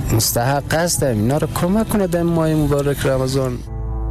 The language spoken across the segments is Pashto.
مستحق هستم اینا رو کمک کنه در ماه مبارک رمضان.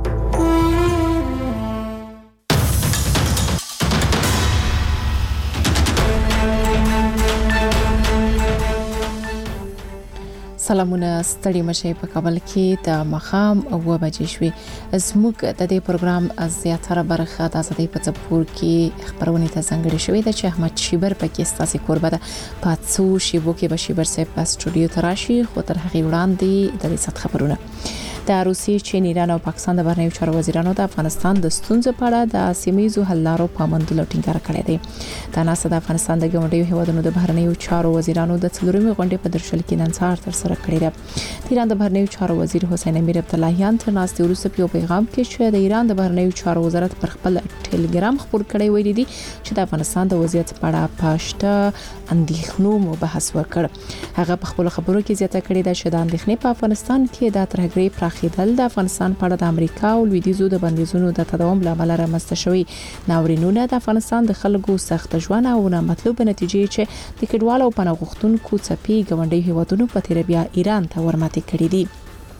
سلامونه ستړي مشه په کابل کې د مخام 9 بجې شوې. زموږ د دې پروګرام زیاتره برخه د ازادۍ په څپور کې خبرونه ته ځانګړې شوې ده چې احمد شیبر پکې ستاسو کوربه ده. پاتسو شیبو کې به شیبر صاحب په استودیو ته راشي، خو تر هغه وړاندې د ریاست خبرونه. د روسیې، چین، ایران او پاکستان د بهرنیو چارو وزیرانو د افغانستان د ستونزو په اړه د سیمایي حل لارو پامندلو ټینګار کړی دی. دا ناسه د افغانستان د ګاونډیو هیوادونو د بهرنیو چارو وزیرانو د څلورمې غونډې په درشل کې نن سهار تر سره کړې ده. د ایران د بهرنیو چارو وزیر حسین امیر عبداللهیان تر ناستې وروسته په پیغام کې چې د ایران د بهرنیو چارو وزارت پر خپل ټلګرام خبر کړی ویلي دي چې د افغانستان د وضعیت په اړه پاشته اندېښنو مباحث وکړ. هغه په خپل خبرو کې زیاته کړې ده چې د اندېښنې په افغانستان کې د ترهګرۍ پراخېدل د افغانستان په اړه د امریکا او لویدیځو د بندیزونو د تداوم لامل رامنځته شوی ناورینونه د افغانستان د خلکو سخت ژوند او نامطلوب نتیجې چې د کډوالو او پناه غوښتونکو څپې ګاونډي هیوادونو په تیر بیا ایران ته ورماتې کړې دي.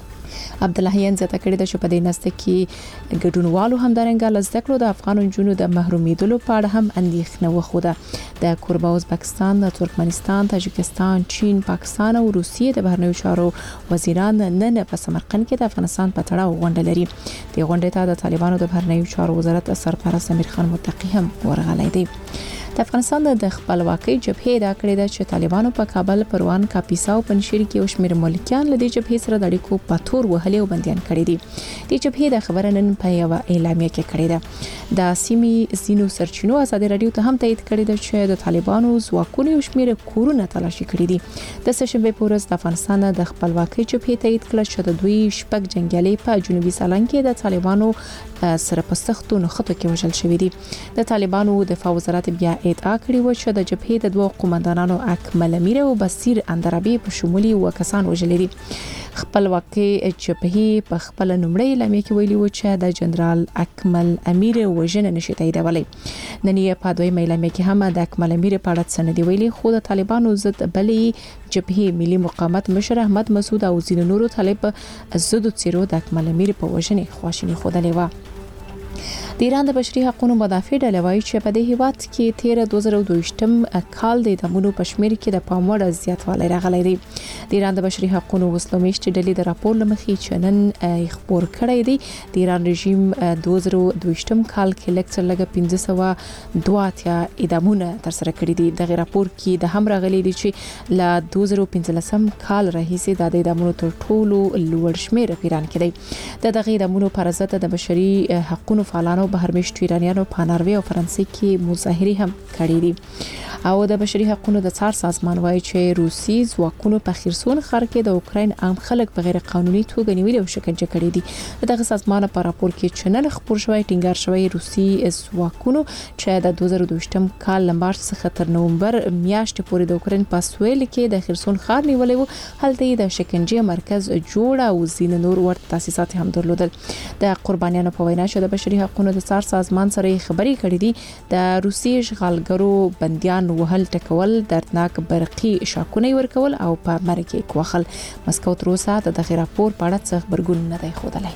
عبداللهیان زیاته کړې ده چې په دې نسته کې ګډونوالو همدارنګه لزدکلو د افغان جنونو د محرومیدلو په اړه هم اندېښنه وخوده. د کوربه ازبکستان، ترکمنستان، تاجکستان، چین، پاکستان او روسیې د بهرنیو چارو وزیران نن په سمرقند کې د افغانستان په تړاو غونډه لري. د غونډې ته د طالبانو د بهرنیو چارو وزارت سرپرست امیر خان متقی هم ورغلی دی. د افغانستان د خپلواکۍ جبهې دا کړې ده چې طالبانو په کابل، پروان، کاپیسا او پنجشیر کې وشمیر ملکیان له دې جبهې سره د اړیکو په تور وهلي او بنديان کړي دي. د جبهې د خبره نن په یو اعلامیه کې کړې ده. د سیمې زینو سرچینو ازادي رادیو ته هم تایید کړی ده چې د طالبانو ځواکونو وشمیر کورونه تلاشي کړي دي. د سشنبه په ورځ د افغانستان د خپلواکۍ جبهې تایید کړ چې د دوی شپږ جنگیالي په جنوبي سالنګ کې د طالبانو سره په سختو نخښتو کې وژل شوی دي. د طالبانو دفاع وزارت بیا ادعا کړې و چې د جبهې د دوه قومندانانو اکمل امیر او بصیر اندرابي په شمولي وکسان وژل دي. خپلواکۍ جبهې په خپل نومړی اعلامیه کې ویلي و چې د جنرال اکمل امیر وژنه نشي تاییدولی. نن یې په دویمه اعلامیه کې هم د اکمل امیر په اړه څه نه دی ویلي، خو د طالبانو ضد بلې جبهې ملي مقاومت مشر احمد مسعود او ځینو نورو طالب ضد څیرو د اکمل امیر په وژنې خواشیني ښودلې و. د ایران د بشري حقوقو مدافع ډله وایي چې په دې هیواد کې تیر 2022 کال د دمونو پښمیر کې د پام وړ زیاتوالی راغلی دی. د ایران د بشري حقوقو وسلومیشت ډلې د راپور لمخې چې نن خبر کړی دی د ایران رژیم 2022 کال کې لکه لګ 582 اعدامونه تر سره کړي دي. د راپور کې د هم راغلي دي چې ل 2015 کال راهیسې د اعدامونو تر ټولو لوړ شمیر په ایران کې دی. د دغه اعدامونو پر ضد د بشري حقوقو فعالانو بهرمشت ایرانیانو په ناروې او فرانسې کې مظاهره هم کړې دي. او د بشري حقوقو د څار سازمان وایي چې روسي ځواکونو په خرسون ښار کې د اوکراین عام خلک په غیر قانوني توګه نیولي او شکنجه کړي دي. دغه سازمان په راپور کې چنل خبر شوی ټینګار شوی روسي ځواکونو چې د 2022 کال لمبار څخه تر نومبر میاشتې پورې د اوکراین په سویل کې د خرسون ښار نیولې وو. هلته د شکنجه مرکز جوړ او زین نور ورته تاسیسات هم درلودل. د قربانیانو په وینا چې د بشري حقوقو د څار سازمان سره خبرې کړې دي. د روسي اشغالګرو بنديان وهل، ټکول، دردناک برقي شاکونه ورکول او په مرکه کوخل. مسکو تر اوسه د دغه راپور په اړه څه خبرګون نه دی ښودلی.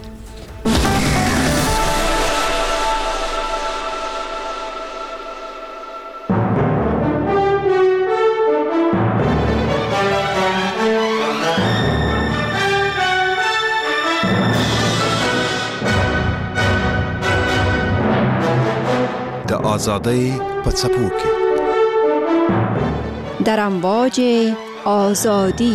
آزادی په څپو کې در امواج آزادی.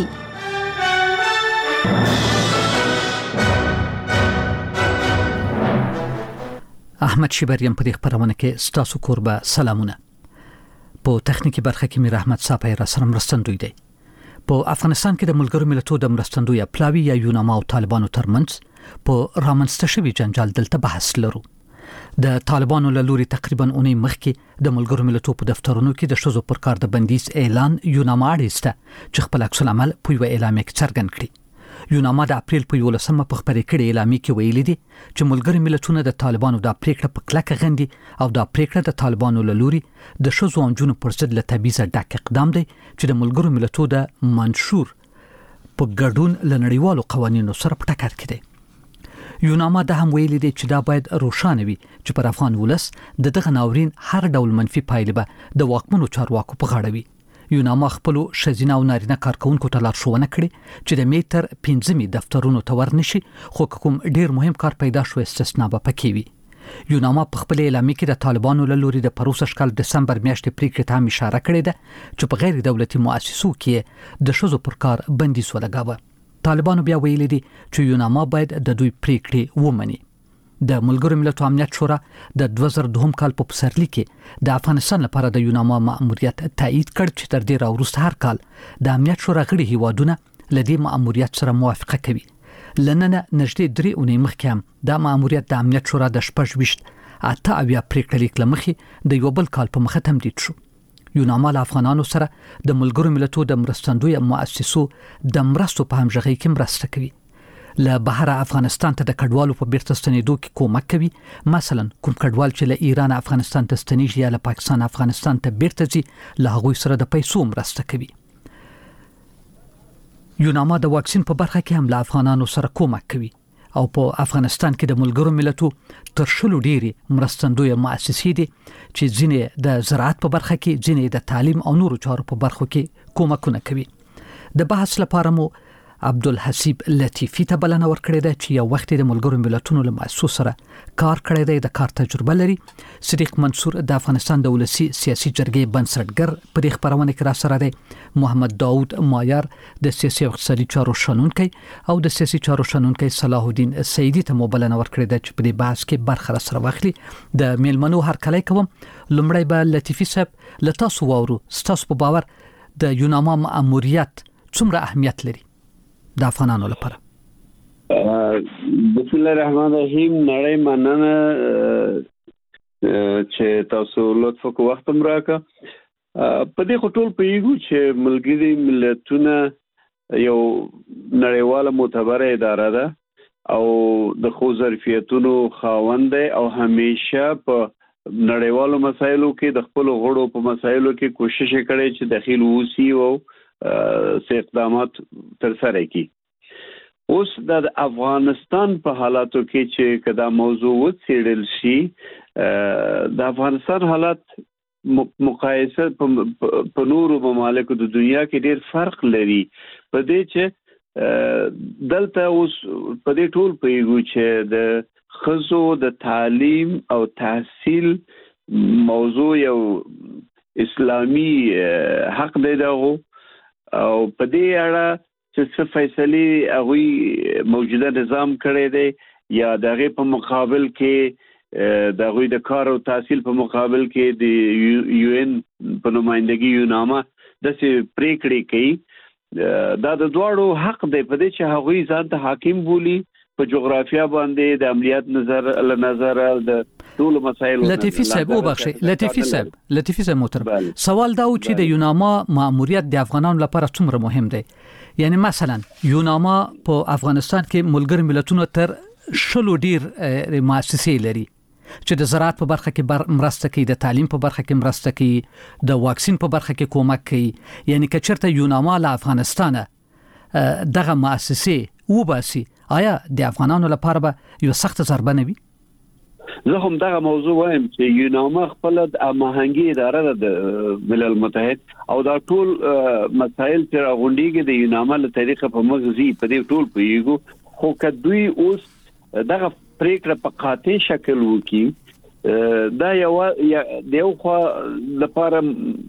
احمد شیبریم په دې خبرونه کې ستاسو کوربه سلامونه. په تخنیکی برخه کې میر احمد صاحب را سره مرستندوی دی. په افغانستان کې د ملګرو ملتونو د مرستندوی پلاوی یا یوناما او طالبانو ترمنځ په رامنځته شوی جنجال دلته بحث لرو. د طالبانو له لوري تقریبا اونۍ مخکې د ملګرو ملتونو په دفترونو کې د شذو پر کار د بندیز اعلان یوناما اړیسته چې خپل عکس العمل په یو اعلامیه کې څرګند کړی. یوناما د اپریل په 11مه په خبرې کړې اعلامیه کې ویلي دي چې ملګرو ملتونو د طالبانو د پریکړه په کلکه غندي او د پریکړه د طالبانو له لوري د شذو او جنونو پر ضد له تبعیض ډک اقدام دی چې د ملګرو ملتونو د منشور په ګډون لنړیوالو قوانینو سره په ټکر کې دی. یوناما د هم ویلي دی چې دا باید روښانه وي چې پر افغان ولس د دغه ناورین هر ډول منفي پایلې به د واکمنو چارواکو په غاړه وي. یوناما خپل شزینه او نارینه کارکونکو ته لارښوونه کړې چې د میتر 15 دفترونو ته ورنشي، خو کوم ډیر مهم کار پیدا شو استثنا به پکې وي. یوناما په خپل اعلامیه کې د طالبانو له لوري د پروسه کال دسمبر میاشتې پریکړې ته هم اشاره کړې ده چې په غیر دولتي مؤسسو کې د شذو پر کار بندیز ولګاوه. طالبانو بیا ویلي دي چې یوناما باید د دوی پریکړې ومني. د ملګرو ملتونو امنیت شورا د 2002 کال په پسرلي کې د افغانستان لپاره د یوناما مأموریت تایید کړ چې تر دې راوروسته هر کال د امنیت شورا غړي هیوادونه لدې مأموریت سره موافقه کوي. لننه نږدې 3 اونۍ مخکې هم د مأموریت د امنیت شورا د 28 پریکړه لیک لمخې د یو بل کال په مخه تمدید شو. یوناما له افغانانو سره د ملګرو ملتونو د مرستندوی مؤسسو د مرستو په همغږۍ کې مرسته کوي. له بهر افغانستان ته د کډوالو په بیرته ستنېدو کې کومک کوي. مثلا کوم کډوال چې له ایران افغانستان ته ستنېږي یا له پاکستان افغانستان ته بیرته ځي، له هغوی سره د پیسو مرسته کوي. یوناما د واکسین په برخه کې هم له افغانانو سره کومک کوي او په افغانستان کې د ملګرو ملتونو تر شلو ډېری مرستندوی مؤسسې دي چې ځینې د زراعت په برخه کې، ځینې د تعلیم او نورو چارو په برخو کې کومکونه کوي. د بحث لپاره مو عبدالحسیب لطیفی ته بلنه ورکړې ده چې یو وخت د ملګرو ملتونو له مؤسسو سره کار کړی دی، د کار تجربه لري. صدیق منصور د افغانستان د ولسی سیاسي جرګې بنسټګر په دې خبرونه کې را سره دی. محمد داوود مایار د سیاسي او اقتصادي چارو شنونکی او د سیاسي چارو شنونکی صلاح الدین سیدی ته بلنه ورکړې ده چې په دې بحث کې برخه را سره واخلي. د میلمنو هرکلی کوم. لومړی به لطیفی صاحب له تاسو واورو، ستاسو په باور د یوناما مأموریت څومره اهمیت لري د افغانانو لپاره؟ بسم الله الرحمن الرحیم. نړۍ مننه چې تاسو لطف وکړو وخت هم راکړه. په دې خټول پیګو چې ملګري ملتونه یو نړیواله معتبره اداره ده او د خو ظرفیتونو خاوند او همیشه په نړیوالو مسایلو کې د خپل غړو په مسایلو کې کوشش کړي چې داخل ووسی او اقدامات تر سره کی. اوس د افغانستان په حالاتو کې چې کدا موضوع وڅېړل شي، د افغانستان حالات مقایسه په نورو ممالکو د دنیا کې ډېر فرق لري. په دې چې دلته اوس په دې ټول پیګو چې د خزو د تعلیم او تحصیل موضوع یو اسلامی حق دی دغه، او په دې اړه چې څه فیصله هغه موجوده نظام کړی دی یا دغه په مقابل کې دغه د کار او تحصیل په مقابل کې د یو ان په نمائندګي یوناما د څه پریکړې کوي. دا د دوړو حق دی په دې چې هغه ځان ته حاکم بولی په جغرافیا باندې د عملیات نظر د ټول مسایل. لطیفی صاحب وبخشي، لطیفی صاحب محترم، سوال دا و چې د یوناما مأموریت د افغانانو لپاره څومره مهم دی؟ یعنی مثلا یوناما په افغانستان کې ملګرو ملتونو تر شلو ډیر مؤسسې لري چې د زراعت په برخه کې مرسته کوي، د تعلیم په برخه کې مرسته کوي، د واکسین په برخه کې کومک کوي. یعنی که چېرته یوناما له افغانستانه دغه مؤسسې وباسي، آیا د افغانانو لپاره به یو سخت ضربه نه وي؟ زه هم دغه موضوع وایم چې یوناما خپل د هماهنګي اداره ده د ملل متحد او دا ټول مسایل چې غونډيږي د یوناما له طریقه په مغزي په دې ټول پیګو. خو کدوې اوس دغه پریکړه په قاطع شکل وکي، دا یو خو لپاره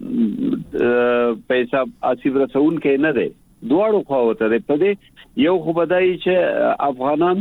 پیسې اسیب رسول کې نه دی، دواړو خواته دی. په دې یو خو بدایي چې افغانان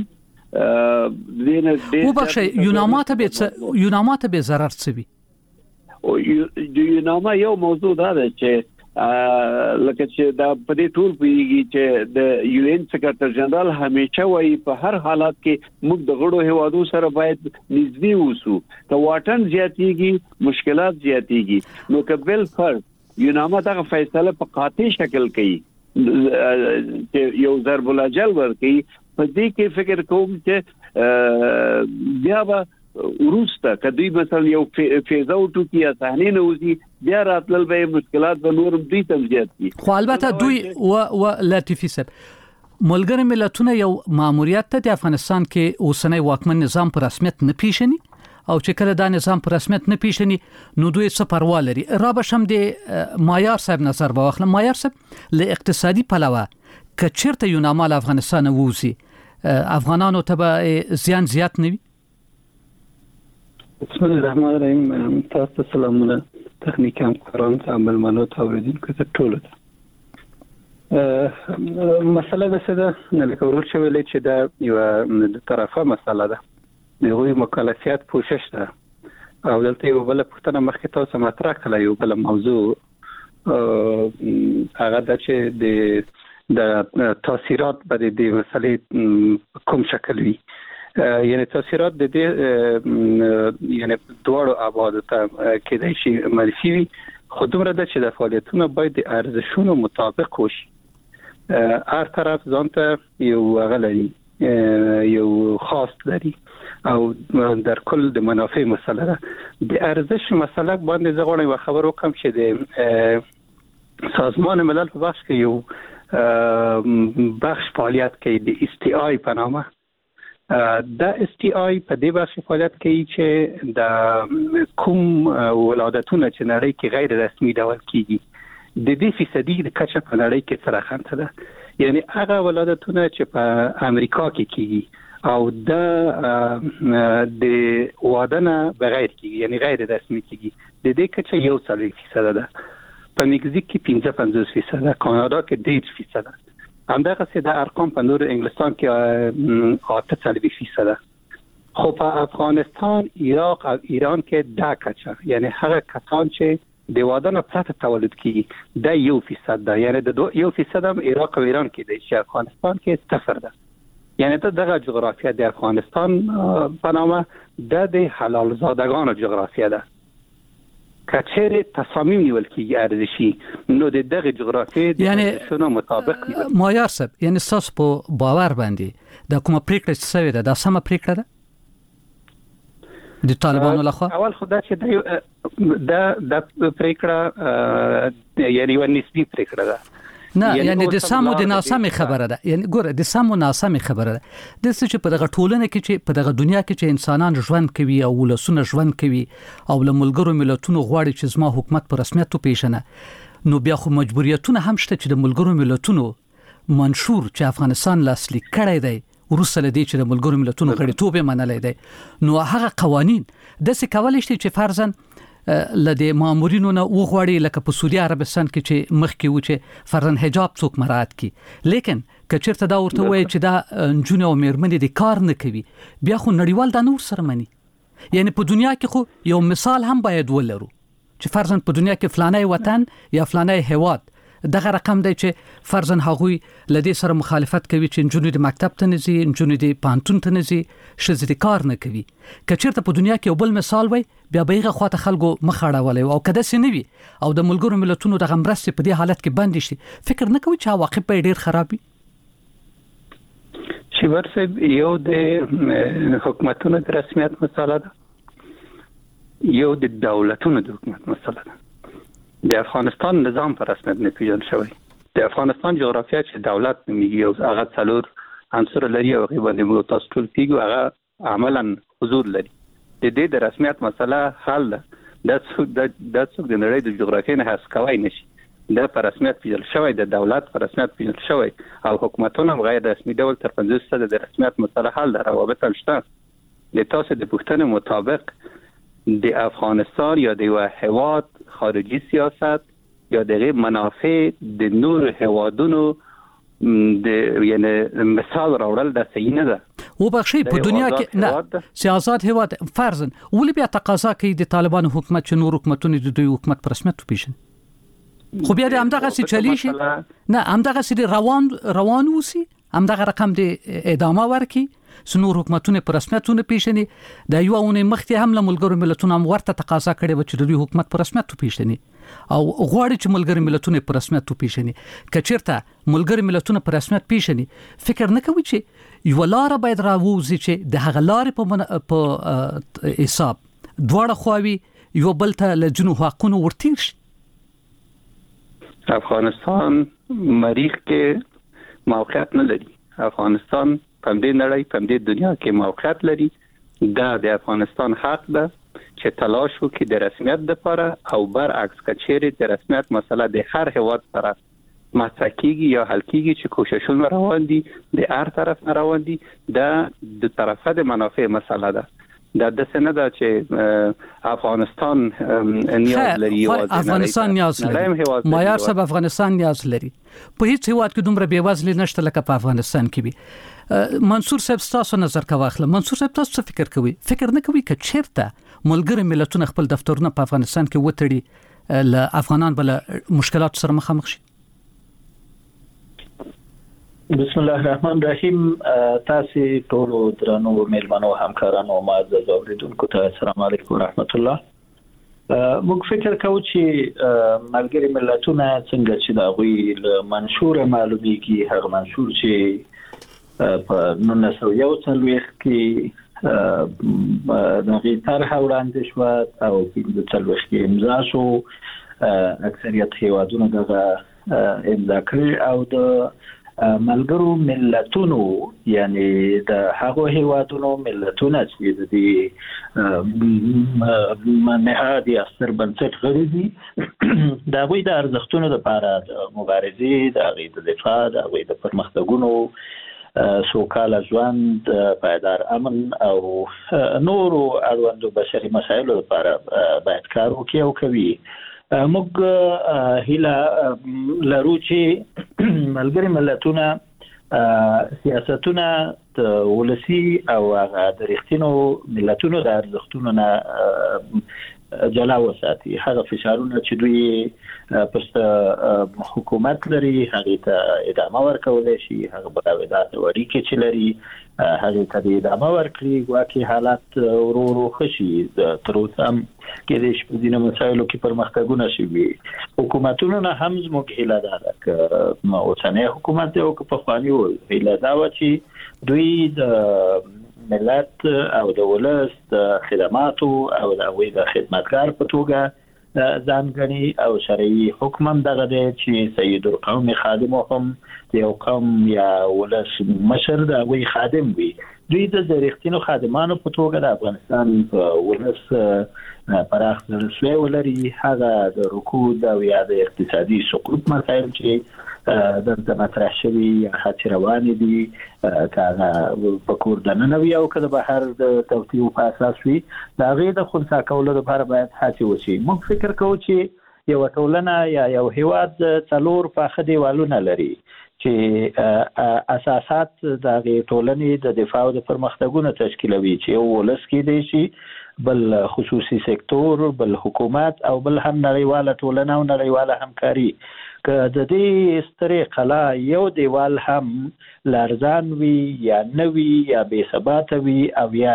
وبخشي یوناما ته به ضرر څه وي؟ یوناما یو موضوع دا ده چې لکه چې دا په دې ټول پیږي چې د یو ان سکرټر جنرال همیشه وایي په هر حالت کې موږ د غړو هیوادو سره باید نږدې اوسو، که واټن زیاتېږي مشکلات زیاتېږي. نو که بل فرض یوناما دغه فیصله په قاطع شکل کوي چې یو ضرب الاجل ورکړي، په دې کې فکر کوم چې بیا به ورسته کدی مثلا یو فیز اوټ کی یا صحنه نوزي بیا راتلل به مشکلات به نورم دوی تم زیات کی خو البته دوی و لطیفي صاحب ملګری ملتونه یو ماموریت ته د افغانستان کې اوسنۍ واکمن نظام په رسمیت نه پیژني او چې کله دا نظام په رسمیت نه پیژني نو دوی څه پروا لري. را به شم د مایار صاحب نظر به واخلم. مایار صاحب له اقتصادي پلوه که چیرته یو نامال افغانستان ووزي افغانانو ته به زیان زیات نه وي؟ بسم الله الرحمن الرحیم. تاسو سلامونه تخنیک همکاران ته عملمنو ته اوریدونکو ته ټولو ته. مسله ده چې لکه ورور چې ویلې چې دا یو طرفه مسله ده دغه مکلفیت پوښښ ده او دلته یو بل پښتنه مخکې تاسو مطرح کړل یو بل موضوع هغه د چې د تاثیرات به د مسلې کوم شکل وي یعنی تاثیرات د دې یعنی دوړو آباد ته کېدای شي منفي وي خو دومره ده چې د فعالیتونو باید د ارزښتونو مطابق وشي. هر طرف ځانته یو غلري یو خاص لري او در کل د منافع مسله ده. د ارزش مسله باندې زه غواړم خبر وکم چې د سازمان ملل په بخش کې یو بخش فعالیت کوي د STI په نامه. دا STI په دې بخش فعالیت کوي چې د کوم ولادتونه چې نړۍ کې غیر رسمي ډول کیږي د دې فیصدي د کچه په نړۍ کې څرګنده ده. یعنی هغه ولادتونه چې په امریکا کې کیږي او د وادنه بغیر کیږي یعنی غیر رسمي کیږي د دې کچه 1% ده. په مکزیک کې 55%، کانادا کې 10%. همدغه څه د ارقام په نور انګلستان کې 8%. خو په افغانستان، عراق او ایران کې دا کچه یعنی هغه کسان چې د وادنه پرته تولد کیږي دا 1% ده. یعنی د 1% هم عراق او ایران کې دی چې افغانستان کې 0 ده. یعنی دغه جغرافیه د افغانستان په نامه د حلال زادگان جغرافیه ده. کچره تصامیم نیول کیږي ارزشي نو د دغه جغرافیه د شنو مطابق مایار صاحب یعنی تاسو په باور باندې د کومه پریکړه چې سوي ده دا سمه پریکړه ده د طالبانو لخوا؟ اول خدای چې د پریکړه یعنی و نسبی پریکړه ده نه یعنی د سمو د ناسمه خبره ده. یعنی ګوره د سمو ناسمه خبره ده د څه چې په دغه ټولنه کې چې په دغه دنیا کې چې انسانان ژوند کوي او ولسونه ژوند کوي او له ملګرو ملتونو غواړي چې زما حکومت په رسمیت وپیژنه نو بیا خو مجبوریتونه هم شته چې د ملګرو ملتونو منشور چې افغانستان لاسلیک کړی دی ورسره لدی چې د ملګرو ملتونو غړیتوب یې منلای دی نو هغه قوانین د څه کولای شي چې فرضاً لدې مامورینو نه وغواړي لکه په سعودي عربستان کې چې مخکې و چې فرضاً حجاب څوک مراعات کړي لیکن که چیرته دا ورته وایي چې دا نجونې او میرمنې د کار نه کوي بیا خو نړیوال دا نور سره مني. یعنی په دنیا کې خو یو مثال هم باید ولرو چې فرضاً په دنیا کې فلانه وطن یا فلانه هیواد دغه رقم دی چې فرضاً هغوی لدې سره مخالفت کوي چې نجونې د مکتب ته نه ځي نجونې د پانتون ته نه ځي ښځې د کار نه کوي. که چیرته په دنیا کې یو بل مثال وي بیا به هغه خواته خلکو مخ اړولی او که داسې نه وي او د ملګرو ملتونو دغه مرستې په دې حالت کې بندې شي فکر نه کوي چې عواقب به ډېر خراب وي؟ شیبر صاحب یو د حکومتونو د رسمیت مسله ده یو د دولتونو د حکومت مسله ده. د افغانستان نظام په رسمیت نه پیژندل شوی. د افغانستان جغرافیه چې دولت نمیږي او هغه څلور عنصر لري او هغه باندې موږ تاسو ټول پیګو هغه عملاً حضور لري. د دې د رسمیت مسله حل ده. د څوک د نړۍ د جغرافیې نه حذف کوي نشي. د په رسمیت پیژندل شوی د دولت په رسمیت پیژندل شوی او حکومتونه غیر رسمي ډول تر 50% د رسمیت مسله حل ده. روابط شته. د تاسو د پوښتنې مطابق د افغانستان یا د هیواد خارجي سیاست یا د منافع د نور هیوادونو د یعنی مثال راوړل د صحیح نه ده. و بخشي په دنیا کې نه سیاست هیواد فرضاً ولې بیا تقاضا کوي د طالبانو حکومت چې نور حکومتونه د دوی حکومت په رسمیت وپیژني خو بیا همدغه څه چلی شي نه همدغه څه روان وسی همدغه رقم د ادامه ورکي سنور حکومتونه په رسمیتونه پیژني. د یو اونۍ مخکې هم له ملګرو ملتونو هم ورته تقاضا کړې و چې د دوی حکومت په رسمیت پیژني او غواړي چې ملګری ملتونه په رسمیت وپیژني. کچیرته ملګری ملتونه په رسمیت پیژني، فکر نه کوي چې یو لار باید راوځي چې د هغه لارې په حساب دواړه خواوي یو بل ته له جنو حقونو ورتیر شي. افغانستان مریخ کې موقعیت نه لري. افغانستان په دې نړۍ په دې دنیا کې موقعیت لري. دا د افغانستان حق ده چې تلاش وکړي د رسمیت لپاره، او برعکس کچېرې د رسمیت مسله د هر هیواد سره مطرح کیږي یا حل کیږي چې کوششونه روان دي د هر طرف نه روان دي، دا د طرفه د منافع مسله ده. دا د سنه ده چې افغانستان نیاز لري. افغانستان نیاز لري. معیار صاحب افغانستان نیاز لري. په هیڅ هیواد کې دومره بیوزلي نشته لکه په افغانستان کې وي. منصور صاحب تاسو نظر کا واخله. منصور صاحب تاسو څه فکر کوي؟ فکر نه کوي چې چیرته ملګری ملتونه خپل دفترونه په افغانستان کې وتړي ل افغانان بل مشکلات سره مخامخ شي؟ بسم الله الرحمن الرحیم. تاسو ټول درنو مېلمنو همکارانو معزز اوریدونکو ته السلام علیکم ورحمت الله. موږ فکر کوو چې ملګری ملتونه څنګه چې دا غوي له منشور معلومیږي، هغه منشور چې په 1941 کې دغه طرح وړاندې شو او په 1940 کې امضا شو. اکثریت هیوادونو دغه امضا کړی او د ملګرو ملتونو یعنی د هغو هیوادونو ملتونه چې د نهادي اثر بنسټ غړي دي، دا غوي د ارزښتونو لپاره د مبارزې، د غوي د دفاع، د غوي د پرمختګونو، سوکاله ژوند، پایدار امن او نورو اړوندو بشري مسایلو لپاره باید کار وکړي او کوي. موږ هیله لرو چې ملګری ملتونه سیاستونه د ولسی او د رښتینو ملتونو د ارزښتونو نه جلا وساتي. هغه فشارونه چې دوی پر حکومت لري هغه ته ادامه ورکول شي، هغه بغاوتات وړي چې لري هغه ته ادامه ورکړي، واکه حالات ورو خشي. تر اوسه کې د شپږینه مسایلو کې پرمختګونه شوي. حکومتونو نه هم زموږ هیله ده چې اوسنۍ حکومت او په خواني هیله دا و چې دوی د ملت او د ولس د خدماتو او د خدمتګار په توګه ځانګړي او شرعي حکم هم دغه دی چې سید القوم خادم هم یو قوم یا ولس مشر د وی خادم وي. دوی د رښتینو خادمانو په توګه د افغانستان په ولس پراخ زړه ولري. هغه د رکود او یا د اقتصادي سقوط مسایل چې د مطرح شوی یا هڅې روانې دي کاغه په کور دننه وي او کله بهر د توطیو په اساس وي، دا غي د خنثی کولو لپاره باید هڅې وشي. موږ فکر کوو چې یو ټولنه یا یو هیواد څلور پاخه دیوالونه لري چې اساسات د ټولنې د دفاع او د پرمختګونو تشکیلوي، چې یو ولس کې دی شي، بل خصوصي سکتور، بل حکومت او بل هم نړیواله ټولنه او نړیواله همکاري. که د دې سترې قلا یو دیوال هم لارزان وي یا نوي یا بې ثباته وي او یا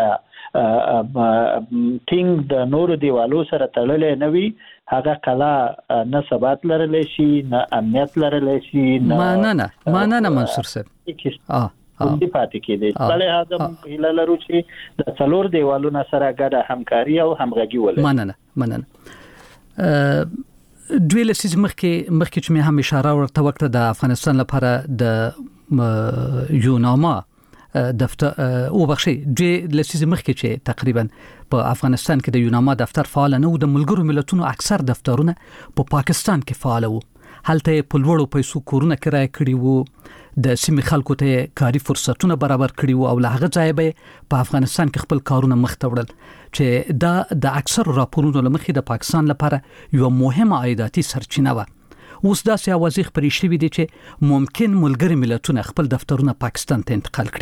ټینګ د نورو دیوالو سره تړلې نه وي، هغه قلا نه ثبات لرلی شي، نه امنیت لرلی شي، نه منصور صاحب دی پاتې کېدی. بلې اعظم هیله لرو چې د څلور دیوالونو سره ګډه همکاري او همغږي ولري. مننه. دوی لسیز مخکې چې مې هم اشاره ورته وکړه د افغانستان لپاره د یوناما دفتر او بخشي دوی لسیز مخکې چې تقریبا په افغانستان کې د یوناما دفتر فعال نه و، د ملګرو ملتونو اکثر دفترونه په پاکستان کې فعال وو. هلته په لوړو پیسو کورونه کرایه کړي وو، د سیمې خلکو ته کاري فرصتونه برابر کړي وو او له هغه ځایه به په افغانستان کې خپل کارونه مخ ته وړل، چې دا د اکثر راپورونو لمخې د پاکستان لپاره یو مهمه عایداتي سرچینه و. اوس داسې اوازې خپرې شوې دي چې ممکن ملګري ملتونه خپل دفترونه پاکستان ته انتقال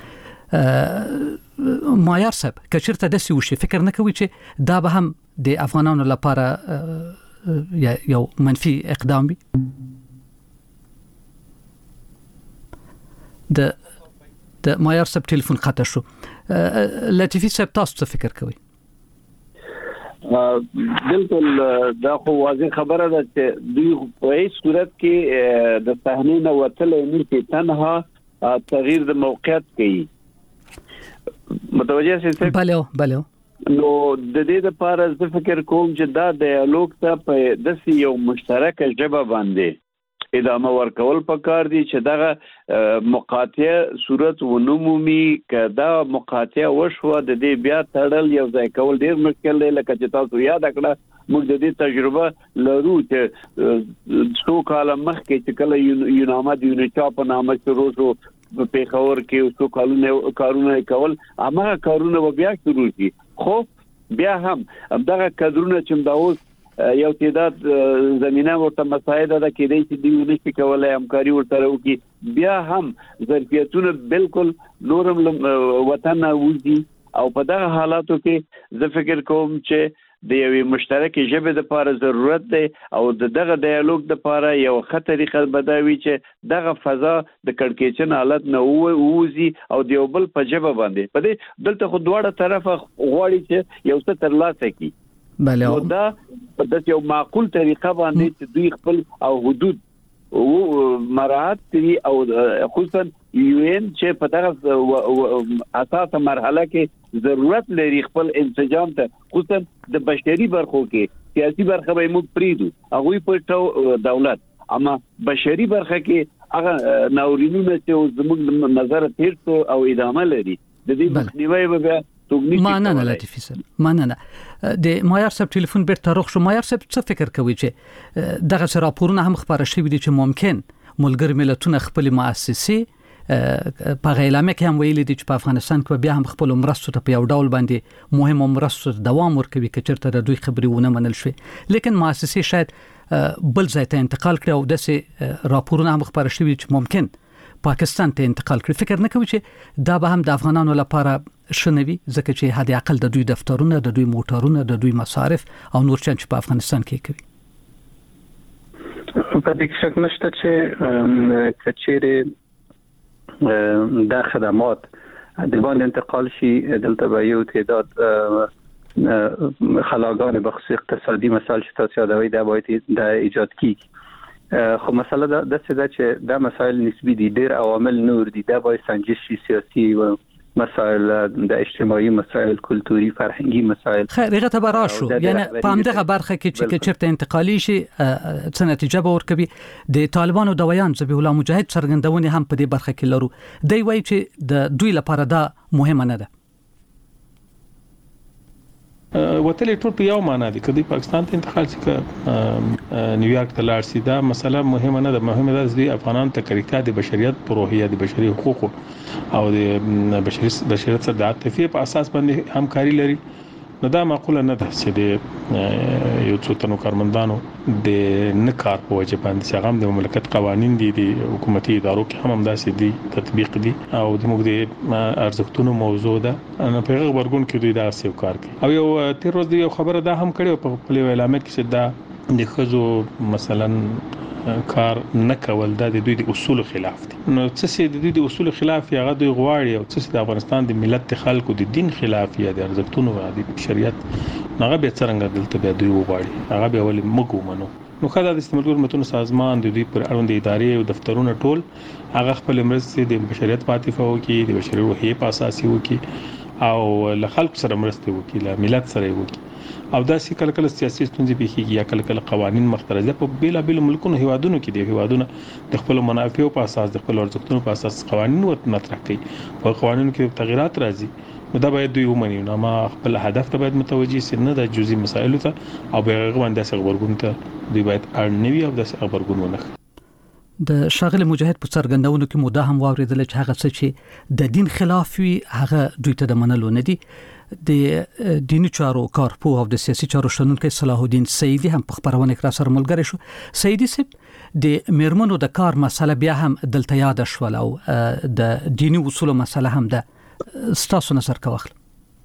کړي. معیار صاحب که چېرته داسې وشي، فکر نه کوي چې دا به هم د افغانانو لپاره یو منفي اقدام وي؟ د معیار صاحب ټلیفون قطع شو. لطیفي صاحب تاسو څه فکر کوئ؟ بالکل دا خو واضح خبره ده چې دوی په هیڅ صورت کې د صحنې نه وتل نه کې تنها تغییر د موقعیت کوي. متوجه شئ؟ بله نو د دې لپاره زه فکر کوم چې دا ډایالوګ ته په داسې یو مشترکه ژبه باندې ادامه ورکول پکار دي چې دغه مقاطعه صورت ونومي کدا مقاطعه وشو د دې بیا تړل یو ځای کول ډیر مشکل دی. لکه چې تاسو یاد کړه موږ د دې تجربه لرو چې څو کال مخکې چې کله یوناما د یونیچا په نامه شروع شو په پیښور کې څو کارونه کول هغه کارونه بیا شروع شي. خو بیا هم دغه کډرونه چې دا اوس یو تعداد زمينه ورته مساعده ده کې دی چې دوی نشي کولای همکاري ورته وکړي. بیا هم ظرفیتونه بالکل نورم وطن وځي او په دغه حالاتو کې زه فکر کوم چې د یوې مشترکې ژبې لپاره ضرورت دی او دغه ډایالوګ لپاره یو ښه طریقه بداوي چې دغه فضا د کړکېچن حالت نه ووزي او د یو بل په ژبه باندې په دې دلته خو دواړه طرفه غواړي چې یو څه ترلاسه کړي. بله دا په داسې یو معقول طریقه باندې چې دوی خپل او حدود مراعات کړي او خصوصا UN چې په دغه اساسه مرحله کې ضرورت لري خپل انسجام ته خصوصا د بشري برخو کې سیاسي برخه به موږ پریدو هغه په دولت اما بشري برخه کې هغه ناورینونه چې زموږ نظر تیر او ادامه لري د دې مخنیوي به مننه لطیفي صاحب مننه د مایار صاحب ټلیفون بیرته روغ شو. مایار صاحب څه فکر کوي چې دغه راپورونه هم خبره شوی دي چې ممکن ملګر ملتونه خپل مؤسسې په اعلامیه کې هم ویلي دي چې په افغانستان کې بیا هم خپل مرستو ته په یو ډول باندې مهم مرستو دوام ورکوي چې چیرته د دوی خبري ونه منل شي لیکن مؤسسې شاید بل ځای ته انتقال کړي او داسې راپورونه هم خبره شوی چې ممکن پاکستان ته انتقال کړي. فکر نه کوي چې دا به هم د افغانانو لپاره شنوي ځکه چې حد اقل د دوی دفترونه د دوی موټرونه د دوی مصارف او نور چې په افغانستان کې کوي. په دې کې شک نشته چې کچېره دا خدمات د باندې انتقال شي دلته به یو تعداد خلاګان بخصوص اقتصادي مسائل چې تاسو یادوي دا باید د ایجاد کیږي. خو مسله دا چې دا مسائل نسبی دي ډېر عوامل نور دي دا باید سنجش شي سیاسي و مسائل د اجتماعي مسائل کلتوري فرهنګي مسائل خیرغه ته براشو یعنی په همدغه برخه کې چې چرته انتقالي شي څه نتیجه به ورکوي. د طالبانو دویان ذبیح الله مجاهد څرګندونه هم په دې برخه کې لرو دی وایي چې د دوی لپاره دا مهمه نه ده. وتلې ټول په یو معنا دي کدی پاکستان ته انتقال شي نیویارک ته لاړ شي دا مسله مهمه نه ده. مهمه ده چې افغانان ته کریکا د بشریت پروهیه د بشري حقوق او د بشریت سره د عاطفي په اساس باندې همکاري لري. نو دا معقوله نه ده چې د یو څو تنو کارمندانو د نکار په وجه باندې څنګه د مملکت قوانين دي د حکومتي ادارو کې هم همداسې دي تطبیق دي او د موږ د ارزښتونو موضوع ده نه په خبرګون کې دوی دا سیو کار کوي. او یو تیر ورځ یو خبره ده هم کړې په خپل اعلان کې چې دا د خزو مثلا کار نه کول د دوی د اصول خلاف دي. نو څه د دوی د اصول خلاف یا غوړي غواړي او څه د افغانستان د ملت خلکو د دین خلاف یا د ارزښتونو او د شریعت هغه به څنګه دلته به دوی غواړي هغه به ولې موږ ومنو. نو خدای د استعمال متون سازمان د دوی پر اړوند ادارې او دفترونه ټول هغه خپل مرستې د بشریت پاتې وکي د بشري روحي په اساس وکي او له خلکو سره مرسته وکي له ملت سره وکي او دا سې کله کله سیاسي ستونزې پیښیږي یا کله کله قوانين مختلف په بیلابل ملکونو هیوادونو کې دي هیوادونه د خپل منافعو په اساس د خپل ارزښتونو په اساس قوانين مطرح کوي په قوانینو کې تغیرات راځي. نو دا باید دوی ومني نو ما خپل هدف ته باید متوجي سي نه د جزئي مسایلو ته او به غوښنه د خبرګون ته دوی باید اړنوي او د خبرګون ونه. د شاغل مجاهد په څرګندونو کې مودا هم واوریدل چې هغه څه چې د دین خلاف وي هغه دوی ته د منلو نه دي. د دیني چارو کارپو او د سیاسي چارو شنونکو صلاح الدین سیدی هم په خبرونه کې را سره ملګری شو. سیدی صاحب د میرمنو د کار مسله بیا هم دلته یاد شول او د دیني اصول مسله هم ده ستاسو نظر کوخل.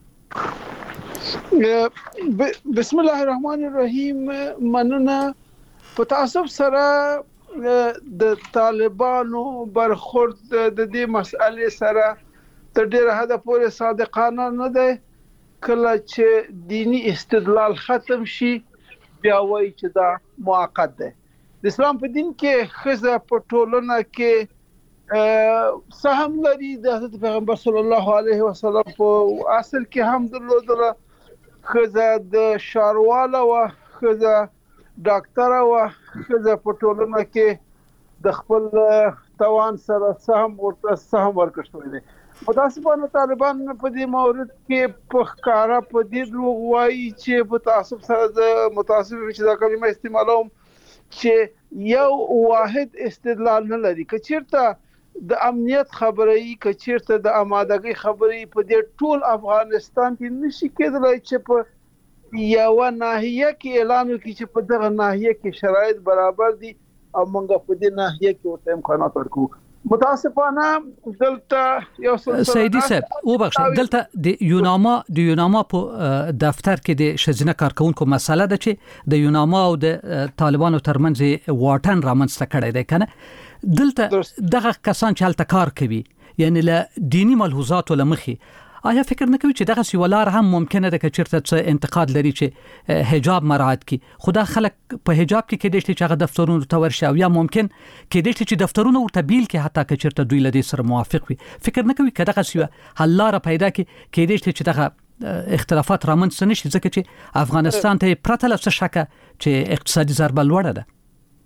بسم الله الرحمن الرحیم. مننه. په تاسف سره د طالبانو برخورد د دې مسئله سره تر ډیره حد پورې صادقانه نه ده کله چې دینی استدلال ختم شي بیا وایي چې دا موقت ده. د اسلام په دین کې ښځه په ټولنه کې سهم لري. د حضرت پیغمبر صلی الله علیه وسلم په اصل کې هم درلودله. ښځه د شارواله و، ښځه ډاکټره و، ښځه په ټولنه کې د خپل توان سره سهم ورکړل شوی دی. متاسفانه طالبان په دې مورد کې په ښکاره په دې دروغ وایي چې په تعصب سره د متاسف چې دا کلمه استعمالوم چې یو واحد استدلال نه لري. که چیرته د امنیت خبرې، که چیرته د آمادګۍ خبرې په دې ټول افغانستان کې نشي کېدلی چې په یو ناحیه کې اعلان وکړي چې په دغه ناحیه کې شرایط برابر دي او موږ په دې ناحیه کې ورته امکانات ورکو. متاسفانه دلته یو سیدی صاحب وبخښه، دلته د یوناما په دفتر کې د شزینه کارکونکو مسله ده چې د یوناما او د طالبانو ترمنځ واټن رامنځته کړی دی کنه. دلته دغه کسان چې هلته کار کوي یعنی له دینی ملحوظاتو لمخي آیا فکر نه کوي چې دغه سیولار هم ممکنه ده چې چیرته څه انتقاد لري چې حجاب مراعات کی؟ خدا خلک په حجاب کې کېدې چې هغه دفترونو ته ورشي او یا ممکن کېدې چې دفترونو ورته بیل کې حتی که چیرته دوی لدی سره موافق وي. فکر نه کوي چې دغه سیو حل لار پیدا کېدې چې دغه اختلافات رامنځته نشي ځکه چې افغانستان ته پرته له څه شک چې اقتصادي ضربه لوړه ده؟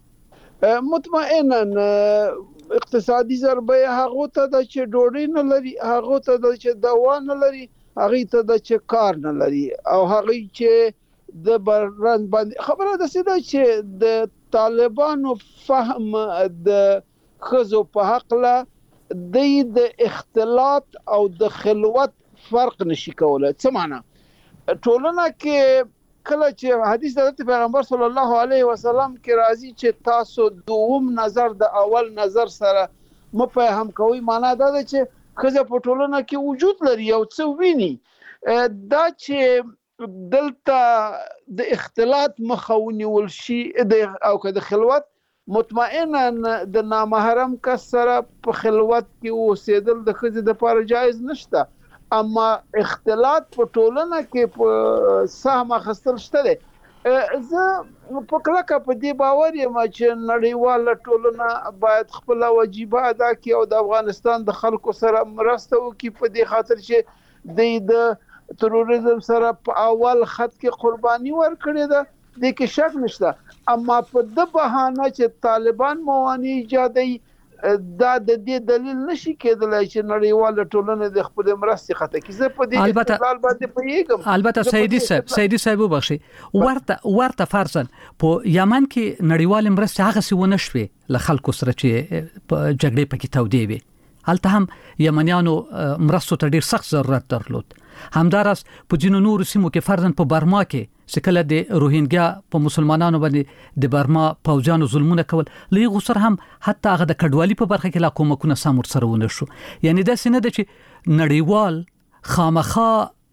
مطمئنا اقتصادي ضربه هغه ته د چې ډوډۍ نه لري، هغه ته د چې دوا نه لري، هغه ته د چې کار نه لري، او هغه چې د برند باندې خبره ده چې د طالبانو فهم د خزو په حق له د اختلاط او د خلوت فرق نشي کولای. څه معنی؟ ټولنه کې کله چې حدیث حضرت پیغمبر صلی الله علیه وسلم کې راځي چې تاسو دوم نظر د اول نظر سره مفهم کوئ، معنا دا ده چې خزه په ټولنه کې وجود لري او څه ویني. دا چې دلته د اختلاط مخاوني ولشي او که د خلوت، مطمئنا د نامحرم کس سره په خلوت کې اوسېدل د خزه د لپاره جایز نشته، اما اختلاط په ټولنه کې په سهم اخیستل شته دي. زه په کلکه په دې باور یم چې نړیواله ټولنه باید خپل واجبات ادا کړي او د افغانستان د خلکو سره مرسته وکړي په دې خاطر چې د تروریزم سره په اول خط کې قرباني ورکړې ده، د کې شک نشته. اما په د بهانه چې طالبان موانع ایجادوي، دا د دې دلیل نشي کېدلای چې نړیواله ټولنه د خپل مرستې خطه کې. زه په دې استدلال باندې پوهیږم. البته سیدی صاحب وبخښي، ورته فرضاً په یمن کې نړیواله مرستې هغه څه ونه شوې له خلکو سره چې په جګړې پکې تودې وي. هلته هم یمنیانو مرستو ته ډیر سخت ضرورت درلود. همدارس په جنو نور سیمو کې فرضاً په برما کې سکله د روهینګیا په مسلمانانو باندې د برما پوځانو ظلمونه کول، لږ غوسر هم حتی هغه د کډوالي په برخه کې لا کومکونه سم ورسره ونه شو. یعنی دا سینه ده چې نړیوال خامخا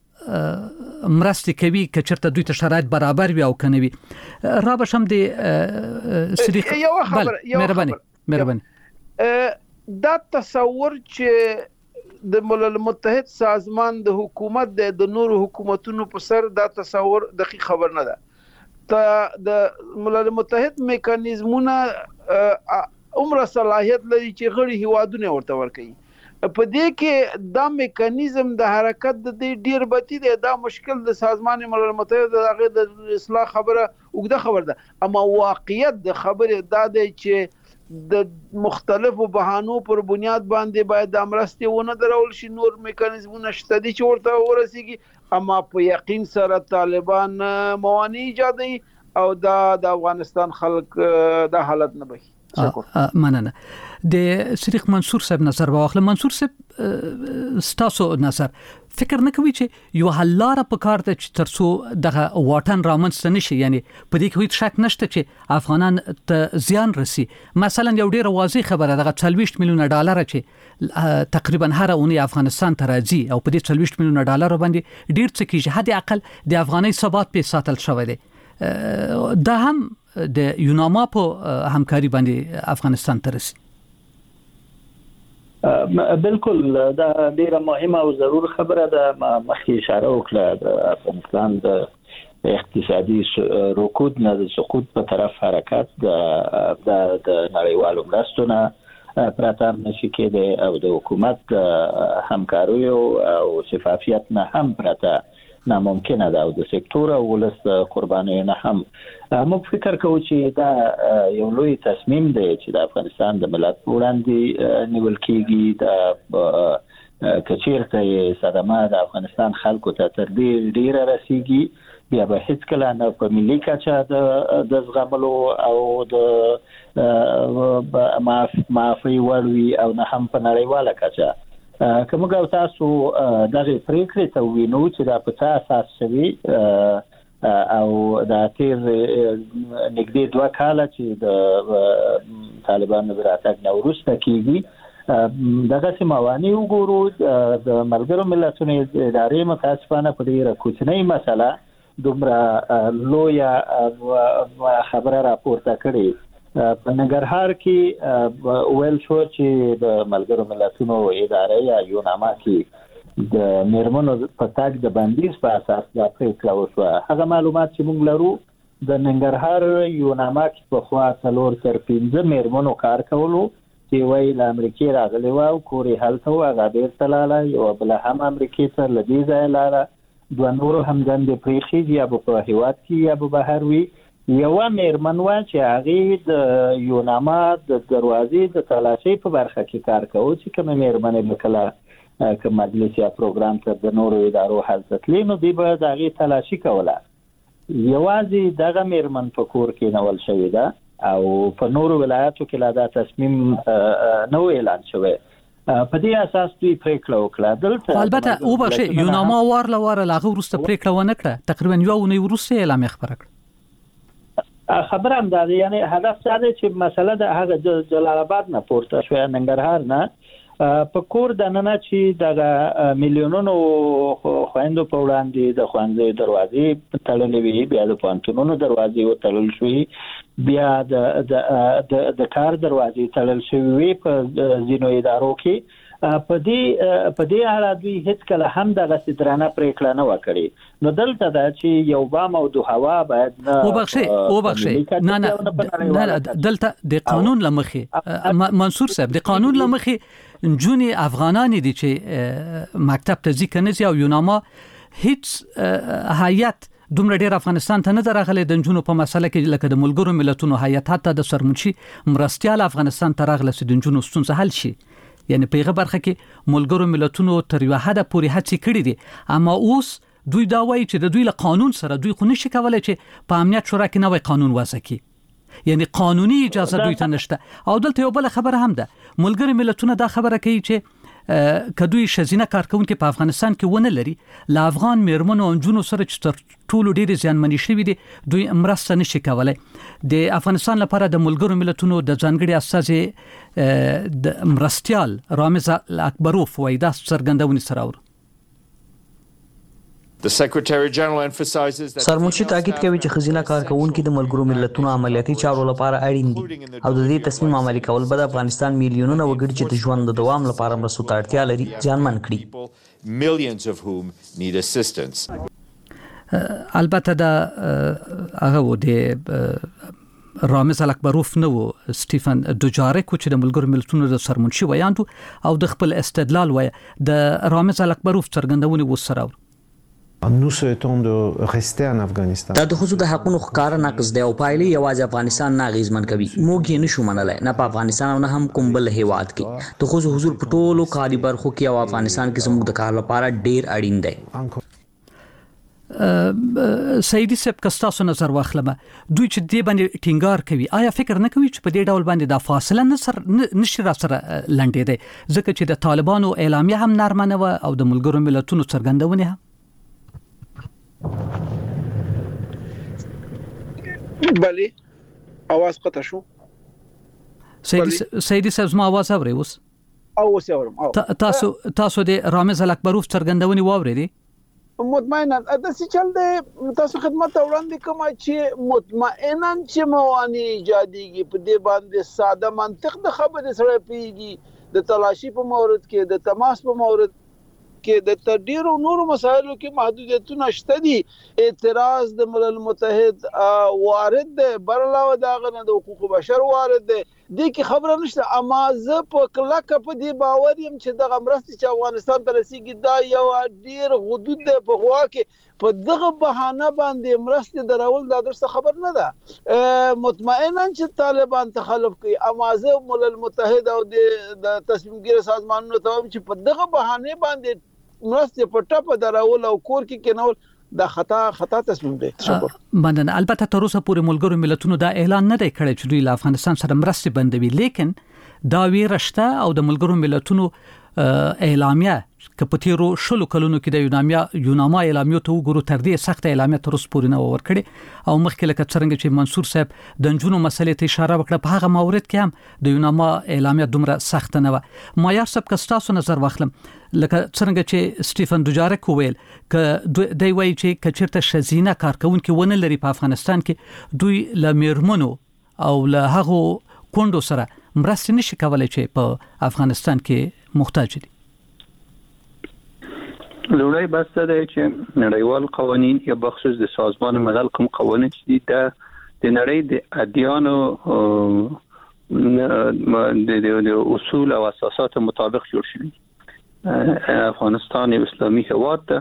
مرستې کوي که چېرته دوی ته شرایط برابر وي او کنه وي. را بشم د صدیق مهرباني دا تصور چې د ملل متحد سازمان د حکومت د نور حکومتونو په سر، دا تصور دقیق خبر نه ده. د ملل متحد میکانیزمونه عمره صلاحیت لري چې غړي هیوادونه ورته ورکوي. په دې کې دا میکانیزم د حرکت د ډیر بتی دی. دا مشکل د سازمان ملل متحد د اصلاح خبره وګړه خبر ده، اما واقعیت د خبره دا دی چې د مختلفو بهانو پر بنیاد باندې باید د امرستي ونه درول شي. نور میکانیزمونه شته دي چې ورته ورسیږي، اما په یقین سره طالبان موانع ایجادوي او د افغانستان خلک د حالت نه بهي. مننه. د صدیق منصور صاحب نظر واخله. منصور صاحب ستاسو نظر، فکر نه کوي چې یو حل لاره په کار ده چې ترڅو دغه واټن رامنځته نشي؟ یعنی په دې کې هیڅ شک نشته چې افغانان ته زیان رسي. مثلا یو ډیره واضح خبره ده، 40 میلیونه ډالر چې تقریبا هر اونۍ افغانستان ته راځي او په دې 40 میلیونه ډالر باندې ډیر څه کیږي. حد اقل د افغاني ثبات په ساتل شوی دی. دا هم د یوناما په همکاري باندې افغانستان ته رسي. بالکل دا ډیره مهمه او ضرور خبره ده. مخکې اشاره وکړه د افغانستان د اقتصادي رکود نه د سقوط په طرف حرکت د نړیوالو مرستو نه پرته نشي کېدای او د حکومت همکاري او شفافیت نه هم پرته ناممکنه ده او د سکتور او ولس قرباني نه هم. موږ فکر کوو چې دا یو لوی تصمیم دی چې د افغانستان د ملت وړاندې نیول کېږي. د کچیرته صدمه د افغانستان خلکو ته تر دې ډیره رسیږي بیا به هیڅ کله نه په ملي کچه د زغملو او د معافي وړوي او نه هم په نړیواله کچه. کوم غو تاسو دغه پریکړې ته وینو چې دا په اساس شوی او دا تیر نږدې 2 کال چې د طالبانو راتګ نو وروسته کیږي دغه سیمواني وګورو د ملګرو ملتونو ادارې متاسفانه په ډیره کوچنۍ مسله دومره لویه خبره راپورته کړې. په ننګرهار کې ویل شو چې د ملګرو ملتونو ادارې یا یوناما کې د میرمنو په تاګ د بندیز په اساس د پریکړه وشوه. هغه معلومات چې موږ لرو د ننګرهار یوناما کې په خوا 3-5 میرمنو کار کولو چې وایي له امریکای راغلي و او کوري هلته و هغه بیرته لاله یو بل هم امریکای ته لدی ځای لاله 2 نور هم دندې پریخي یا په هیواد کې یا په بهر وي. یو میرمن و چې هغه د یوناما د دروازې د تلاشي په برخه کې کار کوي چې کوم میرمن وکړه کوم مجلس یا پروګرام ته د نورو ادارو حالت نو دی به دغه تلاشي کوله. یوازې دغه میرمن په کور کې نول شوې ده او په نورو ولایتو کې لا دا تصمیم نو اعلان شوی. په دې اساس دوی پریکړه وکړه. دلته البته او بشه یوناما وارله لاغه ورسته پریکړه ونه کړه تقریبا یو ونې ورسته اعلان خبره کړه. خبره هم ده یعنی هدف څه دی چې مسله د هغه جلال آباد نه پورته شوی ننګرهار نه په کور د نن چې د میلیونونو خويندو په وړاندې د خوانځي دروازې تړلې وي بیا د پانتونونو دروازې وتړل شوې بیا د کار دروازې تړل شوې په ځینو ادارو کې. په دې اړه دوی هیڅ کله هم دغه سترانه پریکړه نه وکړي. نو دلته دا چې یو بام او د هوا باید او بخښي نه دلته د قانون لمخې منصور صاحب د قانون لمخې جونی افغانان دي چې مکتب ته ځي کنه او یوناما هیڅ هیئت دومره ډیر افغانستان ته نه درغله د جنونو په مسله کې لکه د ملګرو ملتونو هیئت حتی د سرمنشي مرستيال افغانستان ته راغله چې د جنونو ستونزه حل شي. یعنی په هغه برخه کې ملګرو ملتونو تر یو حد پورې هڅې کړې دي اما اوس دوی دا وایي چې د دوی له قانون سره دوی خو نشي کولای چې په امنیت شورا کې نوې قانون وضع کړي. یعنی قانوني اجازه دوی ته نشته. او دلته یو بل خبره هم ده ملګرو ملتونو دا خبره کوي چې کدوې شزینه کارکونکو په افغانستان کې ونه لري لا افغان میرمنو او جنونو سره چې تر ټولو ډېر زیانمنې شوي دي دوی مرسته نشي کولای. د افغانستان لپاره د ملګرو ملتونو د ځانګړي استازي د مرستيال رامز اکبروف وایي دا څرګندونې سره ور سرمنشي تاکید کوي چې خزینه کارکونکو د ملګرو ملتونو عملیاتي چارو لپاره اړین دي او د دې تصمیم عملي کول به د افغانستان میلیونونه وګړي چې د ژوند د دوام لپاره مرستو ته اړتیا لري ځانمن کړي. البته دا هغه و د رامز اکبروف نو سټیفن دوجارک چې د ملګرو ملتونو د سرمنشي ویاندو او د خپل استدلال وای د رامز اکبروف څرګندونې وسره Nous souhaitons de rester en Afghanistan. دا د خصوص د حقوقو ښکار ناقص دی او پایلې یوازې افغانستان نه غیزمن کوي. موږ یې نشو منلای نه په افغانستان او نه هم کوم بل هیواد کې. د خصوص حضور په ټولو کاري برخو کې او افغانستان کې زموږ د کار لپاره ډیر اړین دی. سیدی صاحب کستاسو نظر واخلمه دوی چې دې باندې ټینګار کوي آیا فکر نه کوي چې په دې ډول باندې د فاصله نشي را سره لنډې دی ځکه چې د طالبانو اعلامیه هم نرمنه و او د ملګرو ملتونو څرګندونه هم بله आवाज قطع شو. سیدی صاحب ما आवाज اوري اوس اورم تاسو د رامز اکبروف څرګندونې واورېدې مطمئنا د څه چل دی تاسو خدمت وړاندې کوم چې مطمئنا چې موانع ایجاديږي په دې باندې ساده منطق د خبرې سره پیږي د تلاشي په مورد کې د تماس په مورد کې د تدبیر او نور مسایلو کې محدودیتونه شته دي. اعتراض د ملل متحد وارد ده، برلاو داغه نه د حقوق بشر وارد ده، د کی خبره نشته. اما زه په کلکه په دې باور یم چې د مرستې چې افغانستان ته رسیږي دا یو ډیر حدود ده په غوا کې په دغه بهانه باندې مرستې درول دا درسته خبر نه ده. مطمئنا چې طالبان تخلف کوي، اما زه ملل متحد او د تصمیم ګیر سازمانونو ته چې په دغه بهانه باندې مرستې په ټاپه درول او کور کې کېنول دا خطا تصمیم دی. شکر. مننه. البته تر اوسه پورې ملګرو ملتونو دا اعلان نه دی کړی چې دوی له افغانستان سره مرستې بندوي، لیکن دا ویرشته او د ملګرو ملتونو اعلامیه که په تیرو شلو کلونو کې د یوناما اعلامیو ته وګورو تر دې سخت اعلامیه تر اوسه پورې نه ورکړي او مخکې لکه څنګه چې منصور صاحب د نجونو مسلې ته اشاره وکړه په هغه مورد کې هم د یوناما اعلامیه دومره سخت نه و. مایار صاحب که تاسو نظر واخلم لکه څنګه چې سټیفن دوجارک ویل ک دوی وایي چې کچرته شزینه کارکونکو ونه لري په افغانستان کې دوی له میرمنو او له هغه کندو سره مرستې نشي کولای چې په افغانستان کې محتاج دي. لوړی بس ده چې نړیوال قوانین یا بخصوص د سازمان ملل کوم قوانین دي د نړۍ د ادیانو د اصول او اساسات مطابق جوړ شوی. افغانستان یو اسلامي هیواد ده.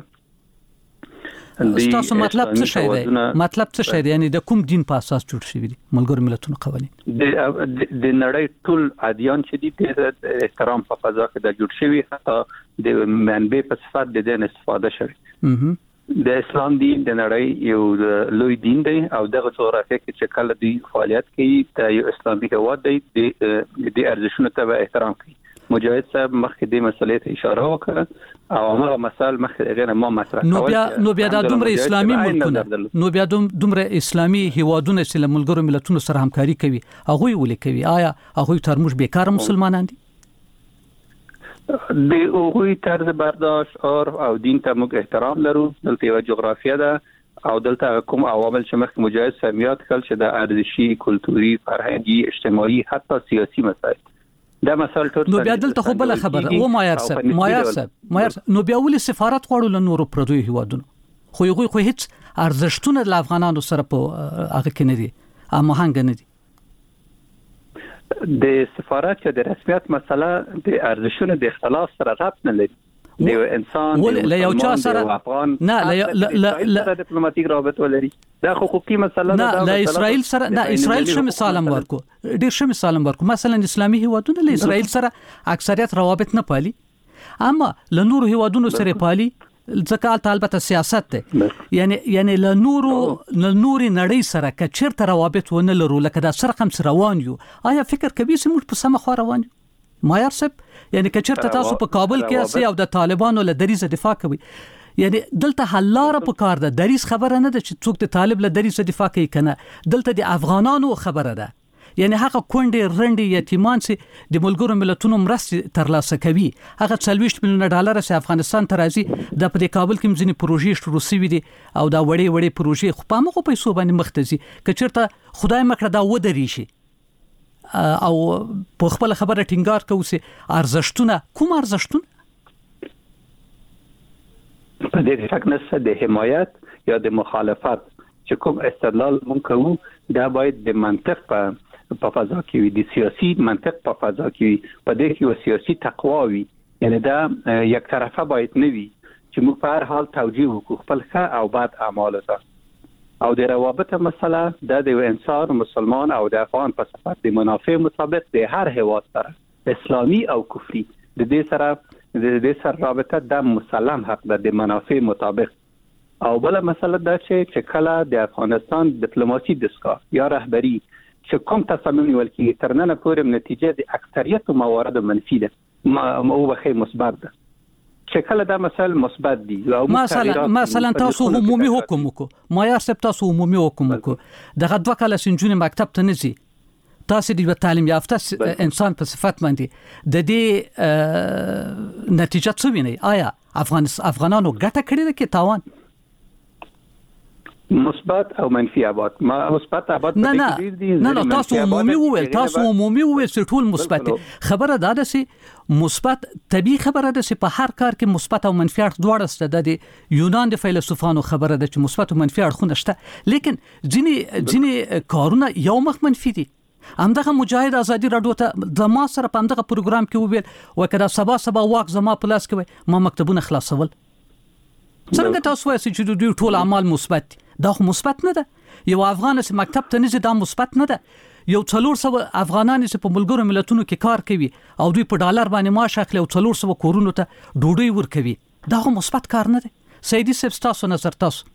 تاسو مطلب څه شی دی؟ مطلب څه شی دی؟ یعنی د کوم دین په اساس جوړ شوی دي ملګرو ملتونو قوانین؟ د نړۍ ټول ادیان چې دي د احترام په فضا کې د جوړ شوی، حتی د منبع په صفت د دین استفاده شوی. د اسلام دین د نړۍ یو لوی دین دی او دغه جغرافیه کې چې کله دی فعالیت کوي د یو اسلامي هیواد دی د ارزښتونو ته احترام کوي. مجاهد صاحب مخکې د مسلې ته اشاره وکړه او هغه مسائل مخکې غیر ما مطرح کول. نو بیا د دومره اسلامي ملکونه، نو بیا دومره اسلامي هیوادونه چې له ملګرو ملتونو سره همکاري کوي هغه ولې کوي؟ آیا هغه ترموش بیکاره مسلمانان دي؟ د هغوی طرز برداشت او دین ته موږ احترام لرو. دلته یو جغرافیه ده او دلته کوم عوامل چې مخکې مجاهد صاحب یاد کړل چې د ارزشي، کلتوري، فرهنګي، اجتماعي، حتی سیاسي مسایل دا مسائل ټول. نو بیا دلته خو بل خبره او مایار صاحب نو بیا ولې سفارت غواړو له نورو پردوی هیوادونو؟ خو هیڅ ارزښتونه د افغانانو سره په هغه کې نه دي، هماهنګ نه دي. د سفارت چې د رسمیت مسله د ارزښتونو د اختلاف سره ربط نه لري. د انسان له یو چا سره نه لا ډیپلوماټیک رابطه ولري دا حقوقي مسله نه له اسرائیل سره نه. اسرائیل شمه سالم ورکو ډیر شمه سالم ورکو مثلا اسلامي هیوادونه له اسرائیل سره اکثریت روابط نه پالي، اما له نور هیوادونو سره پالي ځکه البته سیاست ده. یعنی له نوري نړۍ سره کچرته روابط ونه لرو لکه دا سره کوم روان یو. آیا فکر کوي چې موږ په سم خو روان یو؟ مایار صاحب یعنی کچرته تاسو په کابل کې اسي او د طالبانو له دریزه دفاع کوي، یعنی دلته حلاره په کار ده. دریز خبره نه ده چې څوک د طالب له دریزه دفاع کوي کنه، دلته د افغانانو خبره ده. یعنی هغه کونډې رنډې یتیمان چې د ملګرو ملتونو مرستې ترلاسه کوي هغه 40 میلیون ډالر چې افغانستان ته راځي د په کابل کې مزنی پروژې شروع شوې دي او دا وړې پروژې خو په موږ پیسو باندې مختزي کچرته خدای مکړه دا ودرې شي او په خپل خبره ټینګار کوي ارزښتونه کوم ارزښتونه په دې شک نشته د حمایت یا د مخالفت چې کوم استدلال مونږ کوو دا باید د منطق په فضا کې وي، د سیاسي منطق په فضا کې وي، په دې کې یو سیاسي تقوا وي. یعنی دا یک طرفه باید نه وي چې موږ په هر حال توجیه وکړو خپل ښه او بد اعمال ته. او د روابط مسله د انسان مسلمان او د افغان په صفت د منافع مطابق د هر هیواد سره اسلامي او کفري د دې سره رابطه د مسلم حق د منافع مطابق. او بل مسله دا چې کله د افغانستان ډیپلوماسي دستگاه یا رهبری چې کوم تصمیم نیول کیږي تر نن پورې نتیجه د اکثریت موارد منفي ده او بخې مثبت ده. شکل دا مسائل مثبت دي. مثلا تاسو عمومي حکم وکړو، مایار صاحب تاسو عمومي حکم وکړو دغه دوه کاله سنجونې مکتب ته نزي، تاسو د تعلیم یافته انسان په صفت باندې د دې نتیجه څه ویني؟ آیا افغانانو ګټه کړې ده کې تاوان؟ مثبت او منفي ابعاد. ما مثبت ابعاد نه تاسو عمومي وویل چې ټول مثبت خبره ده چې مثبت طبي خبره ده چې په هر کار کې مثبت او منفي اړخ دواړه شته. د یونان د فیلسوفانو خبره ده چې مثبت او منفي اړخونه شته، لیکن ځینې کارونه یو مخ منفي دي. همدغه مجاهد ازادي رادیو ته د ما سره په همدغه پروګرام کې وویل وکړه سبا واک زما په لاس کې ما مکتبونه خلاصول. څنګه تاسو وایئ چې دوی ټول اعمال مثبت دي؟ دا خو مثبت نه ده. یو افغان چې مکتب ته نه ځي دا مثبت نه ده. یو 400 افغانان چې په ملګرو ملتونو کې کار کوي او دوی په ډالر باندې معاش اخلي او 400 کورونو ته ډوډۍ ورکوي، دا خو مثبت کار نه دی. سیدی صاحب تاسو نظر تاسو؟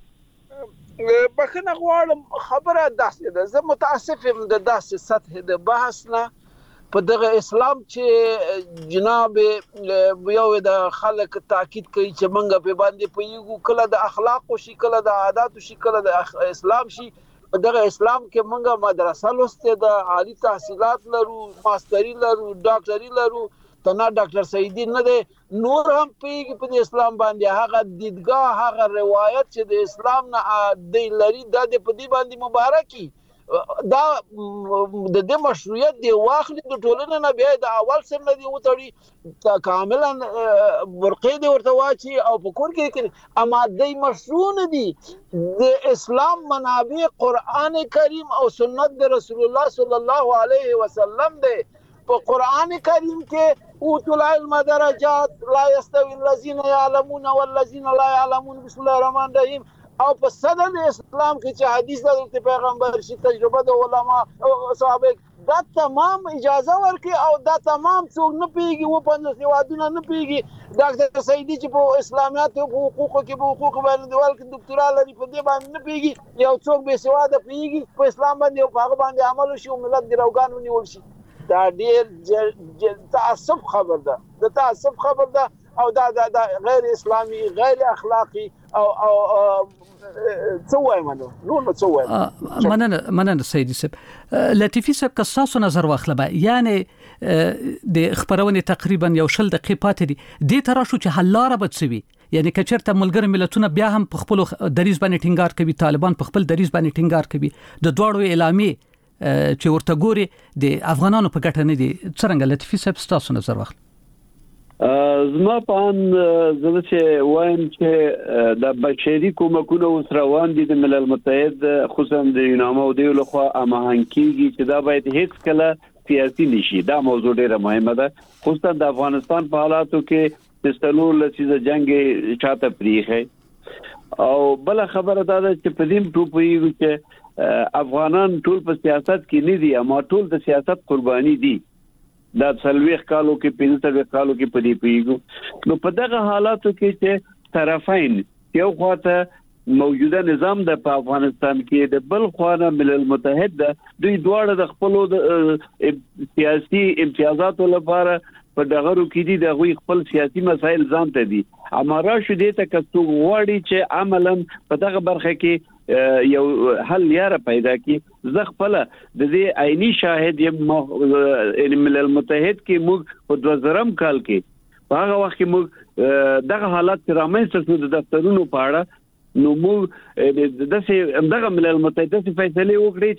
بخنه غواړم خبره داسې ده، زه متاسف یم د داسې سطح د بحث نه په دغه اسلام چې جناب یو د خلک تاکید کوي چې منګه په باندې پېږو، کله د اخلاق شي، کله د عادت شي، کله د اسلام شي. دغه اسلام کې منګه مدرسه لسته د عالی تحصیلات لرو، ماستری لرو، ډاکټري لرو، تنا ډاکټر سیدی نه دی نور هم پیږي په اسلام باندې. هغه دیدګاه، هغه روایت چې د اسلام نه دی لري د په دې باندې مبارکي دا د دې مشروعیت دی واخلي د ټولنې نه بیا د اول سر نه دی وتړي کاملا ورقې دی ورته واچي او په کور کې اما د مشروع نه دی. د اسلام منابع قران کریم او سنت د رسول الله صلی الله علیه وسلم دی. په قران کریم کې اوتل العلم درجات لا يستوي الذين يعلمون والذين لا يعلمون بسم الله الرحمن الرحیم. او په صدر اسلام کې چې حدیث د پیغمبر شي تجربه د علما او صحابه دا تمام اجازه ورکي او دا تمام څوک نه پیږي و په سوادونه نه پیږي. ډاکټر سیدی چې په اسلامیات او حقوقو کې په حقوق باندې ډول کې ډاکټرا لري په دې باندې نه پیږي. یو څوک به سواده پیږي په اسلام باندې او هغه باندې عمل شي او ملت دروغان ونیول شي. دا ډیر تعصب خبر ده، د تعصب خبر ده او دا غیر اسلامي، غیر اخلاقی او څه وایم نو څه وایم. مننه سیدی صاحب. لطیفی صاحب که تاسو نظر واخله به یعنی د خبرونه تقریبا یو شل دقیقې پاتې دي د تراشو چې حل لاره بچوي، یعنی کچرته ملګر ملتونه بیا هم په خپل دریز باندې ټینګار کوي، طالبان په خپل دریز باندې ټینګار کوي، د دوړو اعلامیه چې ورته ګوري د افغانانو په ګټه نه دي. څنګه لطیفی صاحب تاسو نظر واخله؟ زما په ان زه چې وایم چې د بشري کومکونو اوس روان دي د ملل متحد خصوصا د یونامو د لخوا امهانکیږي چې دا باید هیڅ کله سیاسي نشي. دا موضوع ډیره مهمه ده خصوصا د افغانستان په حالاتو کې د ستلور لسیزه جنگ چاته پریخه. او بل خبره دا ده چې په دې ټوپوي چې افغانان ټول په سیاست کې نه دي، اما ټول د سیاست قرباني دي. دا سلويخ کالو کې 15 کالو کې پدې پیګو. نو په دغه حالاتو کې چې طرفین یو خواته موجوده نظام د افغانستان کې د بل خواته ملل متحد دوی دواړه د خپل سیاسي امتیازاتو لپاره په دغه کې دي د غوي خپل سیاسي مسایل ځان ته دي. امره شو دې ته کڅو وړي چې عملاً په دغه برخه کې یو حل یاره پیدا کی. زه خپل د دې عیني شاهد یم. ملل متحد کې موږ په 2000 کال کې په هغه وخت کې موږ دغه حالات رامنځته شو د دفترونو په اړه، نو موږ دغه ملل متحد څخه فیصله وکړې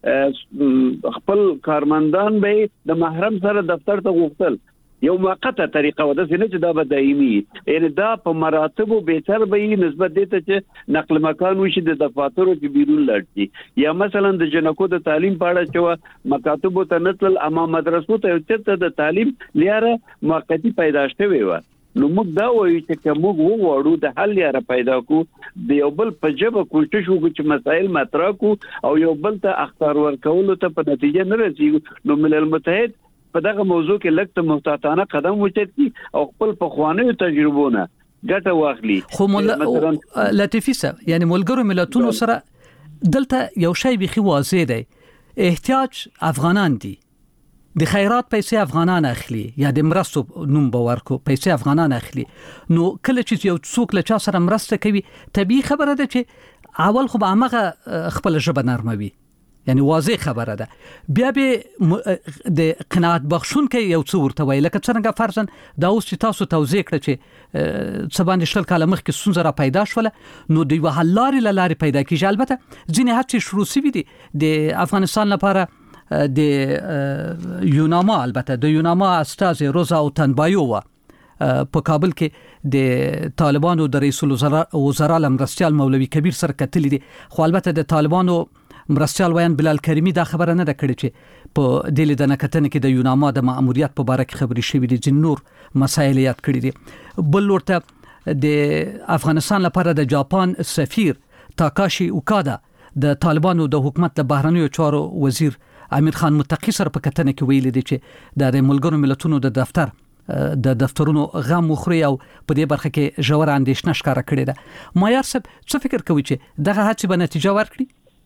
چې خپل کارمندان به د محرم سره دفتر ته غوښتل. یو موقته طریقه و د سینه چې دا به دایمي، یعنی دا په مراتبو بهتر به نسبت دیته چې نقل مکان وشي د دفاترو کې بیرون لاړ یا مثلا د جنکو د تعلیم په اړه چې مکاتبو ته نتل اما مدرسو ته چې د تعلیم لیاره موقتی پیدا شوی و. نو موږ دا وایو چې موږ وغواړو د حل لیاره پیدا کو، د یو بل په جبه کوشش وکړو چې مسائل مطرح کو او یو بل ته اختیار ورکول ته په نتیجه نه رسیږي. نو ملل متحد په دغه موضوع کې لکه محتاطانه قدم وچتي او خپل پخوانیو تجربونه ګټه واخلي. خو لطیفی صاحب یعنی ملګرو ملتونو سره دلته یو شی بيخي واضح دی، احتیاج افغانان دي، د خیرات پیسې افغانان اخلي یا د مرستو نوم باور کو پیسې افغانان اخلي. نو کله چې یو څوک له چا سره مرسته کوي طبيعي خبره ده چې اول خو به هغه خپل ژبه نرموي، یعنی واضح خبره ده. بیا به د قناعت بخښونکي یو څه ورته وایي، لکه څنګه فرضاً دا اوس چې تاسو توضیح کړه چې څه باندې شل کاله مخکې ستونزه را پیدا شوله، نو د یوه حل لارې پیدا کېږي. البته ځینې هڅې شروع شوي دي د افغانستان لپاره. د یوناما، البته د یوناما استازي روزا اوتنبایووا په کابل کې د طالبانو د رئیس الوزرا مرستیال مولوی کبیر سره کتلې دي، خو البته د طالبانو مرستیال ویان بلال کریمی دا خبره نه ده کړې چې په دې لیدنه کتنه کې د یوناما د مأموریت په اړه کې خبرې شوې دي، ځین نور مسایل یاد کړې دي. بل ورته د افغانستان لپاره د جاپان سفیر تاکاشي اوکادا د طالبانو د حکومت د بهرنیو چارو وزیر امیر خان متقی سره په کتنه کې ویل دي چې د ملګرو ملتونو د دفترونو غم مخري او په دې برخه کې ژور اندېښنه ښکاره کړې ده. معیار صاحب څه فکر کوي چې دغه هڅې به نتیجه ورکړي؟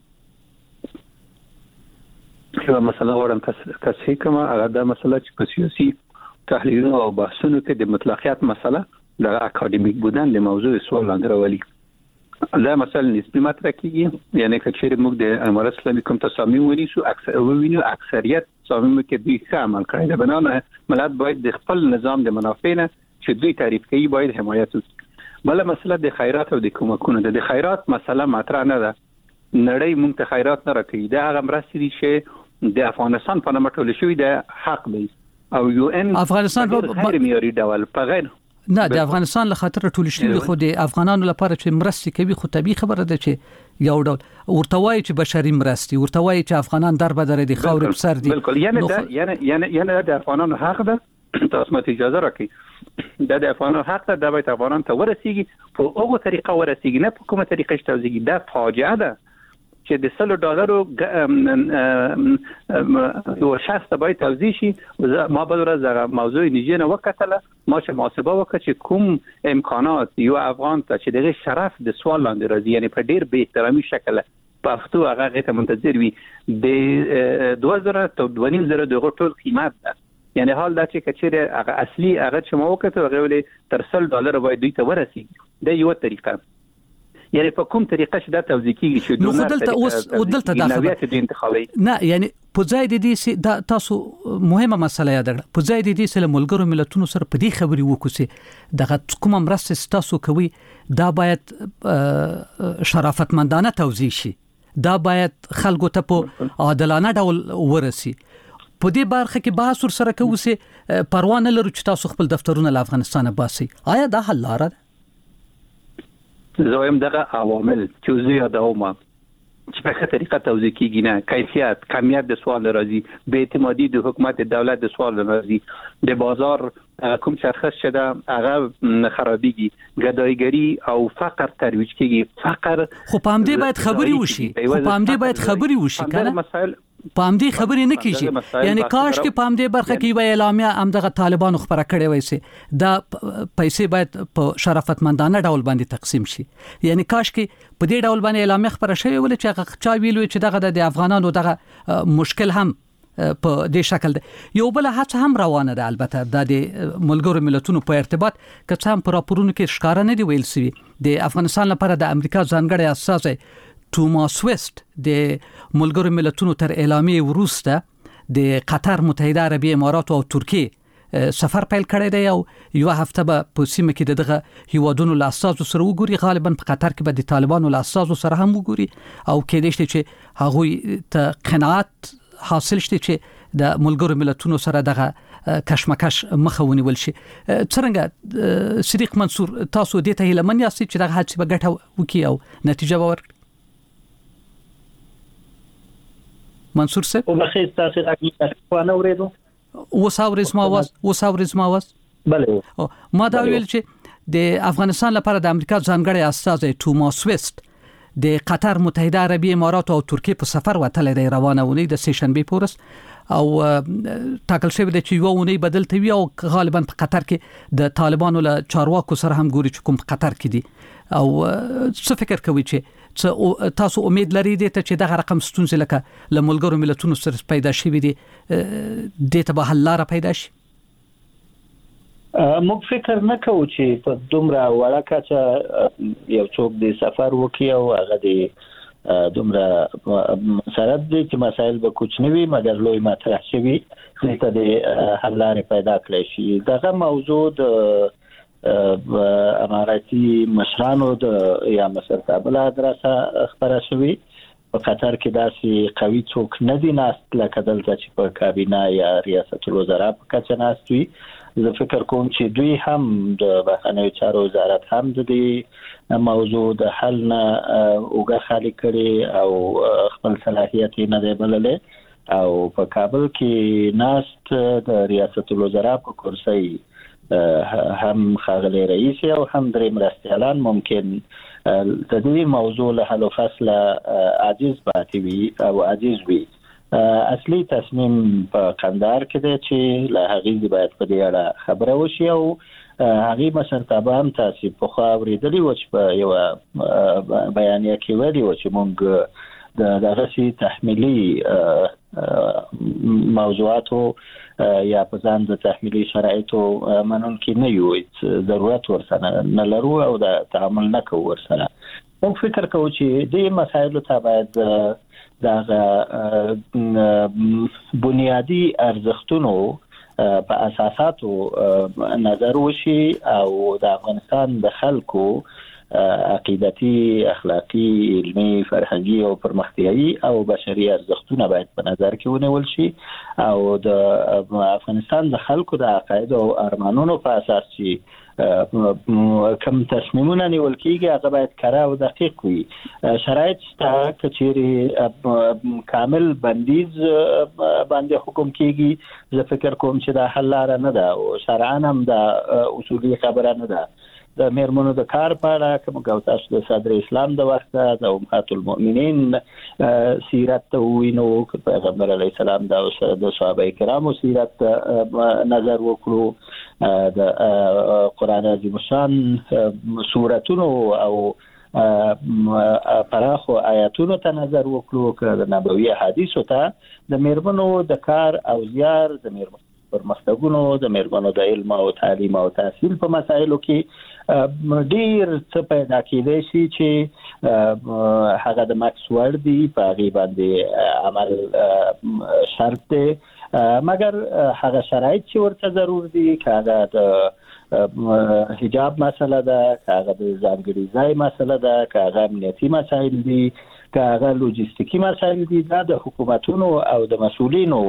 یو مسله ورم تصحیح کوم، هغه د مسله چې په سیاسي تحلیلونو او بحثونو کې د مطلقیت مسله د اکاډمیک بودن له موضوع سوال لاندې راولي. دا مسله نسبی مطرح کیږي، یعنی کچېره موږ د امارات اسلامي کوم تصامیم ونیسو اکثریت تصامیم کې دوی ښه عمل کړی دی، بنابراین ملت باید د خپل نظام د منافع نه چې دوی تعریف کوي باید حمایت وکړي. بل مسله د خیرات او د کومکونو د خیرات مسله مطرح نه ده، نړۍ موږ ته خیرات نه راکوي، دا هغه مرستې دي چې د افغانستان په نامه ټول شوی د حق دی او یو ان افغانستان په غیر معیاري ډول په غیر نه د افغانستان له خاطر ټول شوی، خو د افغانانو لپاره چې مرستې کوي خو طبيعي خبره ده چې یو ډول ورته وایي چې بشري مرستې ورته وایي چې افغانان در بدر دي خاور په سر دي. بالکل، یعنی د افغانانو حق ده، تاسو ماته اجازه راکړئ، د افغانانو حق ده، دا باید افغانان ته ورسیږي په هغه طریقه ورسیږي، نه په کومه طریقه چې توزیږي. دا فاجعه ده چې د $100 یو شخص ته باید توزیع شي. ما به ورځ موضوع نیجه نه وکړه، ما چې محاسبه وکړه چې کوم امکانات یو افغان ته چې دغه شرف د سوال لاندې راځي، یعنی په ډیر بې احترامي شکل په پښتو هغه ته منتظر وي د 2000 ته 2000 دغه ټول قیمت ده. یعنی حال دا چې کچېره هغه اصلي هغه چې ما وکړه هغه ولې تر $100 باید دوی ته ورسیږي. دا یو طریقه، یعنی په کوم طریقه چې دا توزیع کیږي چې نو دلته دا خبره نه، یعنی په ځای د دې دا تاسو مهمه مسله یاد کړئ، په ځای د دې سره ملګرو ملتونو سره په دې خبرې وکړو چې دغه کوم مرسته تاسو کوي دا باید شرافتمندانه توزیع شي، دا باید خلکو ته په عادلانه ډول ورسي. په دې برخه کې بحث ور سره کوو چې پروا نه لرو چې تاسو خپل دفترونه له افغانستان باسي. آیا دا حل لاره ده؟ زویم دغه عوامل چې زه یادوم چې په ښه طریقه توزیع کیږي، نه کیفیت کمیت د سوال راځي، بې اعتمادي د حکومت دولت د سوال راځي، د بازار کوم شرخص شده هغه خرابېږي، ګدایګری او فقر ترویج کیږي. فقر خو په همدې باید خبري وشي کنه، مسائل په همدې خبرې نه کیږي. یعنی کاش کې په همدې برخه کې وی اعلامیه همدغه طالبانو خبره کړې وای سي دا پیسې باید په شرافتمندانه ډول باندې تقسیم شي. یعنی کاش کې په دې ډول باندې اعلامیه خبره شوی ول چې چا ویلو چې دغه د افغانانو دغه مشکل هم په دې شکل ده. یو بل هڅه هم روانه ده، البته د ملګرو ملتونو په ارتباط که څه هم په راپورونو کې ښکارا نه دی ویل سوي. د افغانستان لپاره د امریکا ځانګړی استازی توماس ویست د ملګرو ملتونو تر اعلامیه وروسته د قطر، متحده عربی امارات او ترکیه سفر پیل کړی دی او یو هفته به په سیمه کې دغه هیوادونو له استازو سره وګوري. غالبا په قطر کې به د طالبانو له استازو سره هم وګوري او کېدای شي چې هغوی ته قناعت حاصل شي چې د ملګرو ملتونو سره دغه کشمکش مخه ونیول شي. څنګه صدیق منصور تاسو دې ته هیله من یاست چې دغه هڅه به ګټه وکړي او نتیجه به ورکړي؟ منصور صاحب او بخیر تاسو راځي نه ورېدو وساورز ما واس بله ما دا ویل چې د افغانستان لپاره د امریکا ځانګړی استازی توماس ویست د قطر، متحده عربی امارات او ترکیه په سفر وتلی دی روانه ونی د سیشنبه پورس او ټاکل شوی دی چې یو ونی بدلته وي او غالبا په قطر کې د طالبانو له چارواکو سره هم ګوري چې کوم قطر کې دي. او څه فکر کوي چې تاسو امید لرئ چې دغه رقم ستونزې لکه له ملګرو ملتونو سره پیدا شوي دي د ته به حل لاره پیدا شي؟ موږ فکر نه کوو چې په دومره وړه کچه یو څوک د سفر وکړي او هغه د دومره سره دي چې مسایل به کوچنی مګر لوی مطرح شي ته د حل لارې پیدا کړی شي. دغه موضوع د اماراتي مشرانو د یا مشرتابه له درسه خبره شوې. په قطر کې داسې قوي څوک نه دي ناست لکه دلته چې په کابینه یا ریاست الوزرا په کچه ناست وي. زه فکر کوم چې دوی هم د بهرنیو چارو وزارت هم د دې موضوع د حل نه اوږه خالي کړي او خپل صلاحیت یې نه دی بللی او په کابل کې ناست د ریاست الوزرا په کرسۍ هم ښاغلی رئیس او هم درې مرستیالان ممکن د دې موضوع له حل و فصله عاجز پاتې وي او عاجز وي. اصلي تصمیم په قندهار کې دی چې له هغې باید په دې اړه خبره وشي او هغې مشرتابه هم تاسې پخوا اورېدلي وو چې په یوه بیانیه کې ویلي وو چې موږ د دغسې تحمیلي موضوعاتو یا په ځان د تحمیلي شرایطو منونکي نه یو، ضرورت ورسره نه لرو او د تعامل نه کوو ورسره. موږ فکر کوو چې دې مسایلو ته باید دغه بنیادي ارزښتونو په اساساتو نظر وشي او د افغانستان د خلکو عقیدتي، اخلاقی، علمي، فرهنګي او پرمختیایي او بشري ارزښتونه باید په نظر کې ونیول شي او د افغانستان د خلکو د عقاید او ارمانونو په اساس چې کوم تصمیمونه نیول کیږي هغه باید کره او دقیق وي. شرایط شته که چیرې کامل بندیز باندې حکم کیږي، زه فکر کوم چې دا حل لاره نه ده او شرعاً هم دا اصولي خبره نه ده. د میرمنو د کار په اړه کوم تاسو د صدر اسلام د وخت د امهات المؤمنین سیرت ته وینو، پیغمبر علیه السلام د صحابه کرامو سیرت نظر وکړو، د قرآن عظیم الشان سورتونو او پراخو آیاتونو ته نظر وکړو، که د نبوي احادیثو ته د میرمنو د کار او زیار، د میرمنو پرمختګونو، د میرمنو د علم او تعلیم او تحصیل په مسایلو کې ډیر څه پیدا کېدای شي چې هغه د مکس وړ دي، په هغې باندې عمل شرط دی، مګر هغه شرایط چې ورته ضرور دي، که هغه د حجاب مسله ده، که هغه د ځانګړي ځای مسله ده، که هغه امنیتي مسایل دي، که هغه لوجستیکي مسایل دي، دا د حکومتونو او د مسؤلینو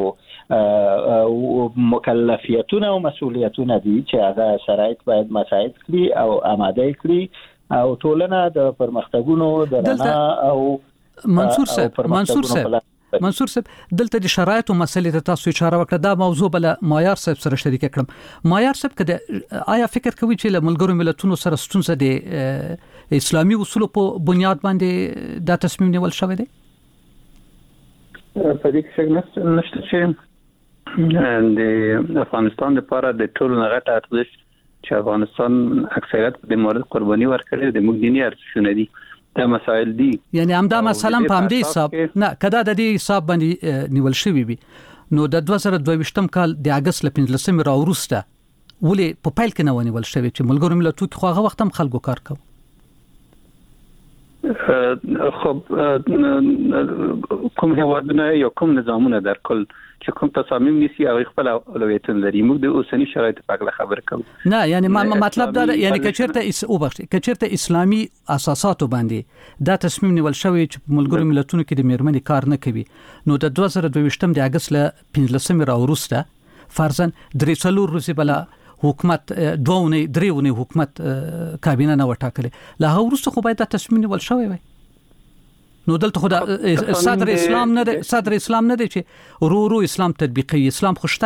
مکلفیتونه او مسؤلیتونه دي چې هغه شرایط باید مساعد کړي او آماده کړي او ټولنه د پرمختګونو د رڼا او منصور صاحب دلته د شرایطو مسلې ته تاسو اشاره وکړه. دا موضوع بل مایار صاحب سره شریک کړم. مایار صاحب کده آیا فکر کوي چې له ملګرو ملتونو سره ستونزه د اسلامي اصولو په بنیاد باندې دا تصمیم نیول شوی دی؟ په دې کې څنګه نشته چې د افغانستان لپاره د ټولو غټ ارزښت چې افغانستان اکثریت د مورد قرباني ورکړي د موږ دیني ارزښتونه دي، دا مسائل دي. یعنی همدا مثلا په همدې حساب نه کدا د دې حساب باندې نیول شوی وي نو د 2022 کال د اگست 15 راوروسته ولې په پایل کې نه ونیول شوی چې ملګرو ملتونو کې خو هغه وخت هم خلکو کار کوي. خب کوم هیوادونه یا کوم نظامونه در کل چې کوم تصامیم نیسي او خپل اولویتونه لري، موږ د اوسنی شرایطو په اړه خبر کوو. نه یعنی مطلب دا یعنی کچرته اسلامي اساساتو باندې دا تصمیم نیول شوی چې ملګرو ملتونو کې د میرمنې کار نه کوي نو د 2022 د اگست 15 راوروسته فرضاً درې څلور ورځې بلا حکومت دریونه حکومت کابینه نه وټاکله، لا وروسته خو باید تصمیم نیول شوی وي. نو دلته خو صدر اسلام نه دی چې ورو اسلام تطبیقي اسلام خوشته.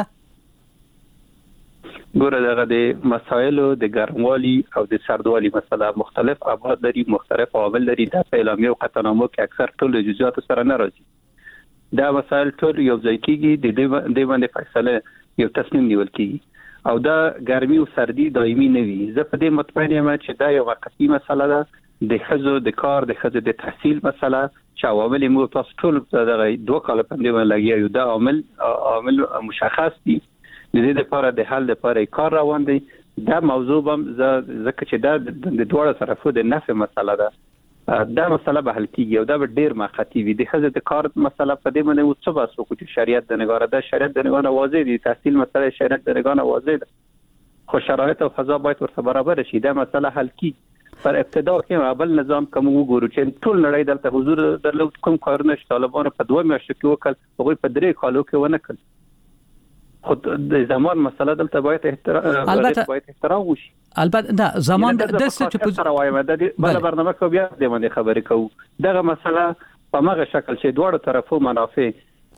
ګوره دغه د مسایلو د ګرموالي او د سردوالي مسله مختلف ابعاد لري، مختلف عوامل لري. د اعلامیه او قطعنامو کې اکثر ټول جزئیات سره نه راځي. دا مسایل ټول یو ځای کېږي، د دې باندې فیصله یو تصمیم نیول کېږي او دا ګرمي او سردي دایمي نه وي. زه په دې مطمئن یم چې دا یو وقتی مسله ده، د ښځو د کار، د ښځو د تحصیل مسله چې عوامل مو تاسو ټول دغه 2 کال په دې باندې لګیا یو، دا عامل مشخص دي. د دې لپاره د حل لپاره کار روان دی. دا موضوع هم ځکه چې دا د دوه طرفو د نفع مسله ده دا مسله به حل کیږي او دا به ډیر مخاطی وي. د ښځې د کار مسله په دې باندې څه بس وکړو چې شریعت د نگاره ده، شریعت د نگاره واضح دي، تحصیل مسله شریعت د نگاره واضح ده، خو شرایط او فضا باید ورته برابر شي. دا مسله حل کیږي. پر ابتدا کې بل نظام کوم وګورو چې ټول نړۍ دلته حضور درلود، کوم کارونه چې طالبانو په 2 میاشتو کې وکړ هغه په 3 کالو کې ونه کړ. خو د زمان مسله دلته باید احترام وشي. البته دا زمان د چې په سره وایم د بل برنامه کې بیا د باندې خبرې کوو. دغه مسله په مغه شکل چې دوه طرفو منافع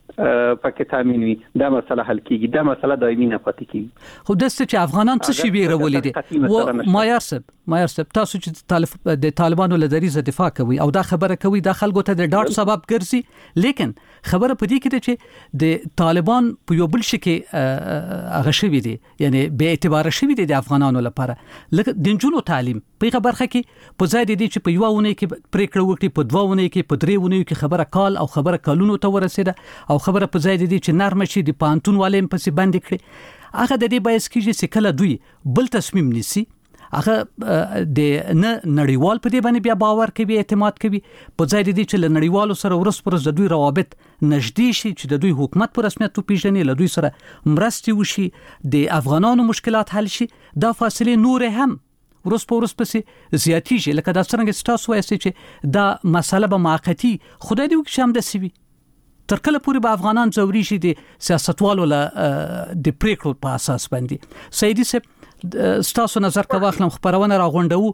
پکې تامین وي، دا مسله حل کیږي، دا مسله دایمي نه پاتې کیږي. خو د چې افغانان څه شی ویرولې دي و مایار صاحب تاسو چې د طالبانو له دریزه دفاع کوي او دا خبره کوي دا خلکو ته د ډاټ سبب ګرځي، لیکن خبره پدې کې ده چې د طالبان په یو بل شي کې هغه شوی دي، یعنی به اعتبار شوی دي د افغانانو لپاره. لکه د جنونو تعلیم په برخه کې په ځای دي چې په یو ونه کې پریکړه وکړي، په 2 ونه کې، په 3 ونه کې خبره کال او خبره کالونو ته ورسېده او خبره په ځای دي چې نرمه شي، د پانتون والیم پسې باندې کړي. هغه د دې بایس کېږي چې کله دوی بل تصمیم نیسي هغه د نړیوال په دې باندې بیا باور کوي، اعتماد کوي، په ځای دي چې نړیوالو سره ورس پر د دوی روابط نږدې شي، چې د دوی حکومت په رسمیت وپیژني، له دوی سره مرستې وشي، د افغانانو مشکلات حل شي. دا فاصله نور هم ورس په ورس پسې زیاتیږي. لکه دا څنګه تاسو وایي چې دا مسله به موقتی خدای دې وکړي هم د سوي تر کله پورې به افغانان ځوري شي د سیاستوالو له د پریکړو په اساس باندې. سیدی صاحب ستاسو نظر کا واخلم خبرونه راغونډو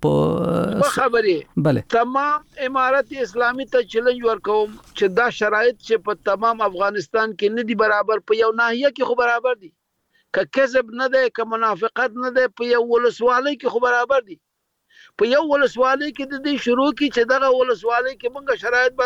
په خبرې بله تمام امارت اسلامي ته چیلنج ورکوم چې دا شرایط چې په تمام افغانستان کې نه دي برابر، په یو ناحیه کې خو برابر دي، که کذب نه ده، که منافقت نه ده، په یو ولسوالۍ کې خو برابر دي. په یو ولسوالۍ کې د دې شروع کی چې دغه ولسوالۍ کې موږ شرایط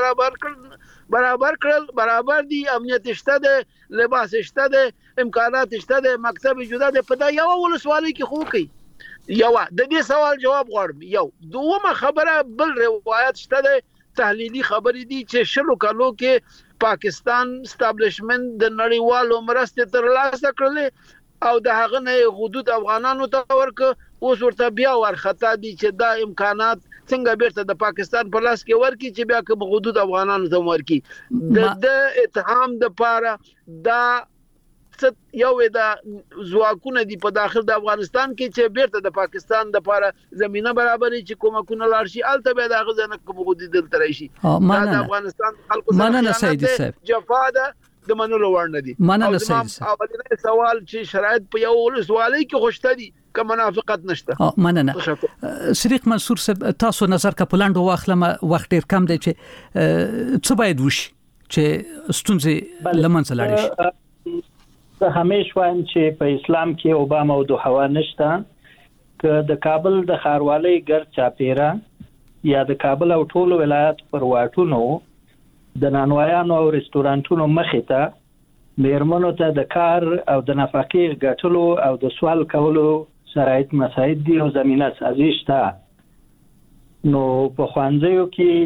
برابر دي، امنیت شته ده، لباس شته ده، امکانات شته ده، مکتب جدا ده، په دا یو ولسوالۍ کې خو کوي. یو د دې سوال جواب غواړم. یو دومره خبره بل روایت شته ده، تحلیلی خبرې دي چې شلو کالو کې پاکستان استابلیشمنت د نړیوالو مرستې ترلاسه کړلې او د هغه نه حدود افغانانو ته ورکه، اوس ورته بیا ورخطا دي چې دا امکانات څنګه بیرته د پاکستان په لاس کې ورکی چې بیا کوم حدود افغانانو ته ورکی. د اتهام د پاره دا یو د ځواکونه دي په داخل د افغانستان کې چې بیرته د پاکستان د پاره زمينه برابرې چې کومکونه لار شي الته به د غزنه کوم حدود دلته راشي. دا د افغانستان خلکو ته جفا ده د منلو وړ نه دي. مننه سید صاحب. اولنی سوال چې شرایط په یو ولسوالۍ کې خوشته دي که منافقت نشته. مننه صدیق منصور صاحب تاسو نظر کا پلاندو واخلم وخت ډیر کم دی چې څه باید وشي چې ستونزې لمنځه لاړ شي. زه همیش وایم چې په اسلام کې اوباما او دوحه نشته، که د کابل د ښاروالۍ ګرد چاپیره یا د کابل او ټولو ولایت پر واټونو د نانوایانو او رستورانتونو مخې ته میرمنو ته د کار او د نفقې ګټلو او د سوال کولو شرایط مساعد دي او زمینه سازي شته. نو په ښوونځیو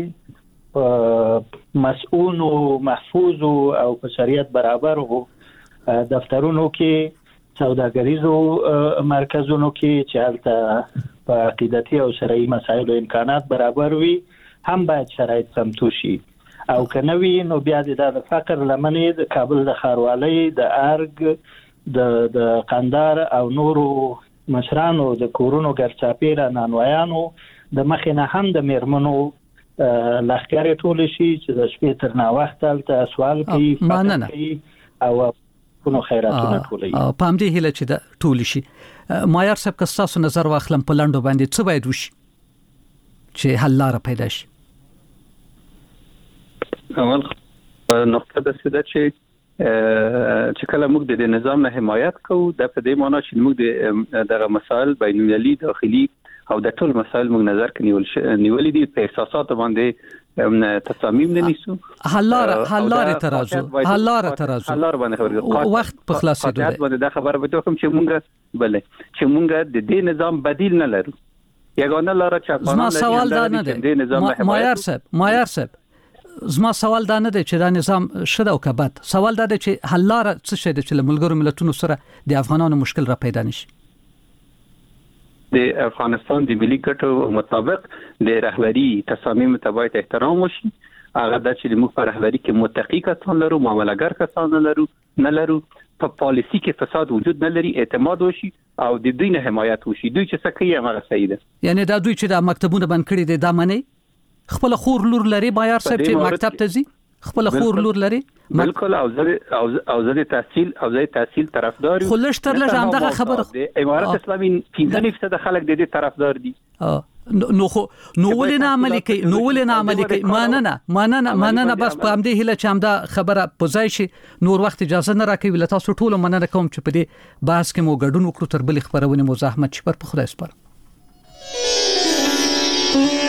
کې مسؤون او محفوظ او په شریعت برابر وو، دفترونو کې، سوداګریزو مرکزونو کې چې هلته په عقیدتي او شرعي مسایلو امکانات برابر وي هم باید شرایط سمتو شي. او کنه وی نو بیا د فقر لمنې د کابل د ښاروالۍ د ارګ د قندار او نورو مشرانو د کورونو ګرچاپیره نانوایانو د مخینه هم د میرمنو لخکره ټول شي چې د شپې تر نا وخت ته سوال کوي او کوم خیراتونه ټولوي. په همدې هیله چې د ټول شي. مایار صاحب که تاسو نظر واخلم په لاندو باندې څه باید وشي چې حل لاره پیدا شي؟ اول نقطه د سده چې کله موږ د نظام نه حمایت کوو د په دې معنی چې موږ دغه مسائل بین‌المللي داخلي او د ټول مسائل موږ نظر کې نیولې دي، په احساسات باندې تصامیم نه نیسو. حلاره ترازو وخت په خلاصې ده باندې دا خبره به کوم چې موږ بلې چې موږ د دې نظام بدیل نه لرو. یګانه لاره چې زما سوال دا نه دی مایار صاحب زما سوال دا نه دی چې دا نظام شد او کبد، سوال دا دی چې حل لاره څه شي چې ملګرو ملتونو سره د افغانانو مشکل را پیدا نشي. د افغانستان د ملي ګټو مطابق د رهبری تصامیم ته باید احترام وشي. هغه د چې موږ په رهبری کې متقی کسان لرو، معاملهګر کسان نه لرو، په پالیسی کې فساد وجود نه لري، اعتماد وشي او د دوی نه حمایت وشي. دوی چې څه کوي هغه صحیح ده. یعنی دا دوی چې د مکتبونو بند کړي دي دا منی خپل خور لور لري معیار صاحب چې مکتب ته ځي خپل خور لور لري بالکل او زه تحصیل طرفدار یم. خو لږ تر لږ همدغه خبره د امارات اسلامي 15% خلک د دې طرفدار دي. نو ولې نه عملي کوي مننه بس په همدې هله چې همدا خبره پوزای شي نور وخت اجازه نه راکوي. ولته تاسو ټول مننه کوم چې په دې بحث کې مو ګډون وکړو. تر بل خبرونه مو زحمت شپر په خدای سپارم.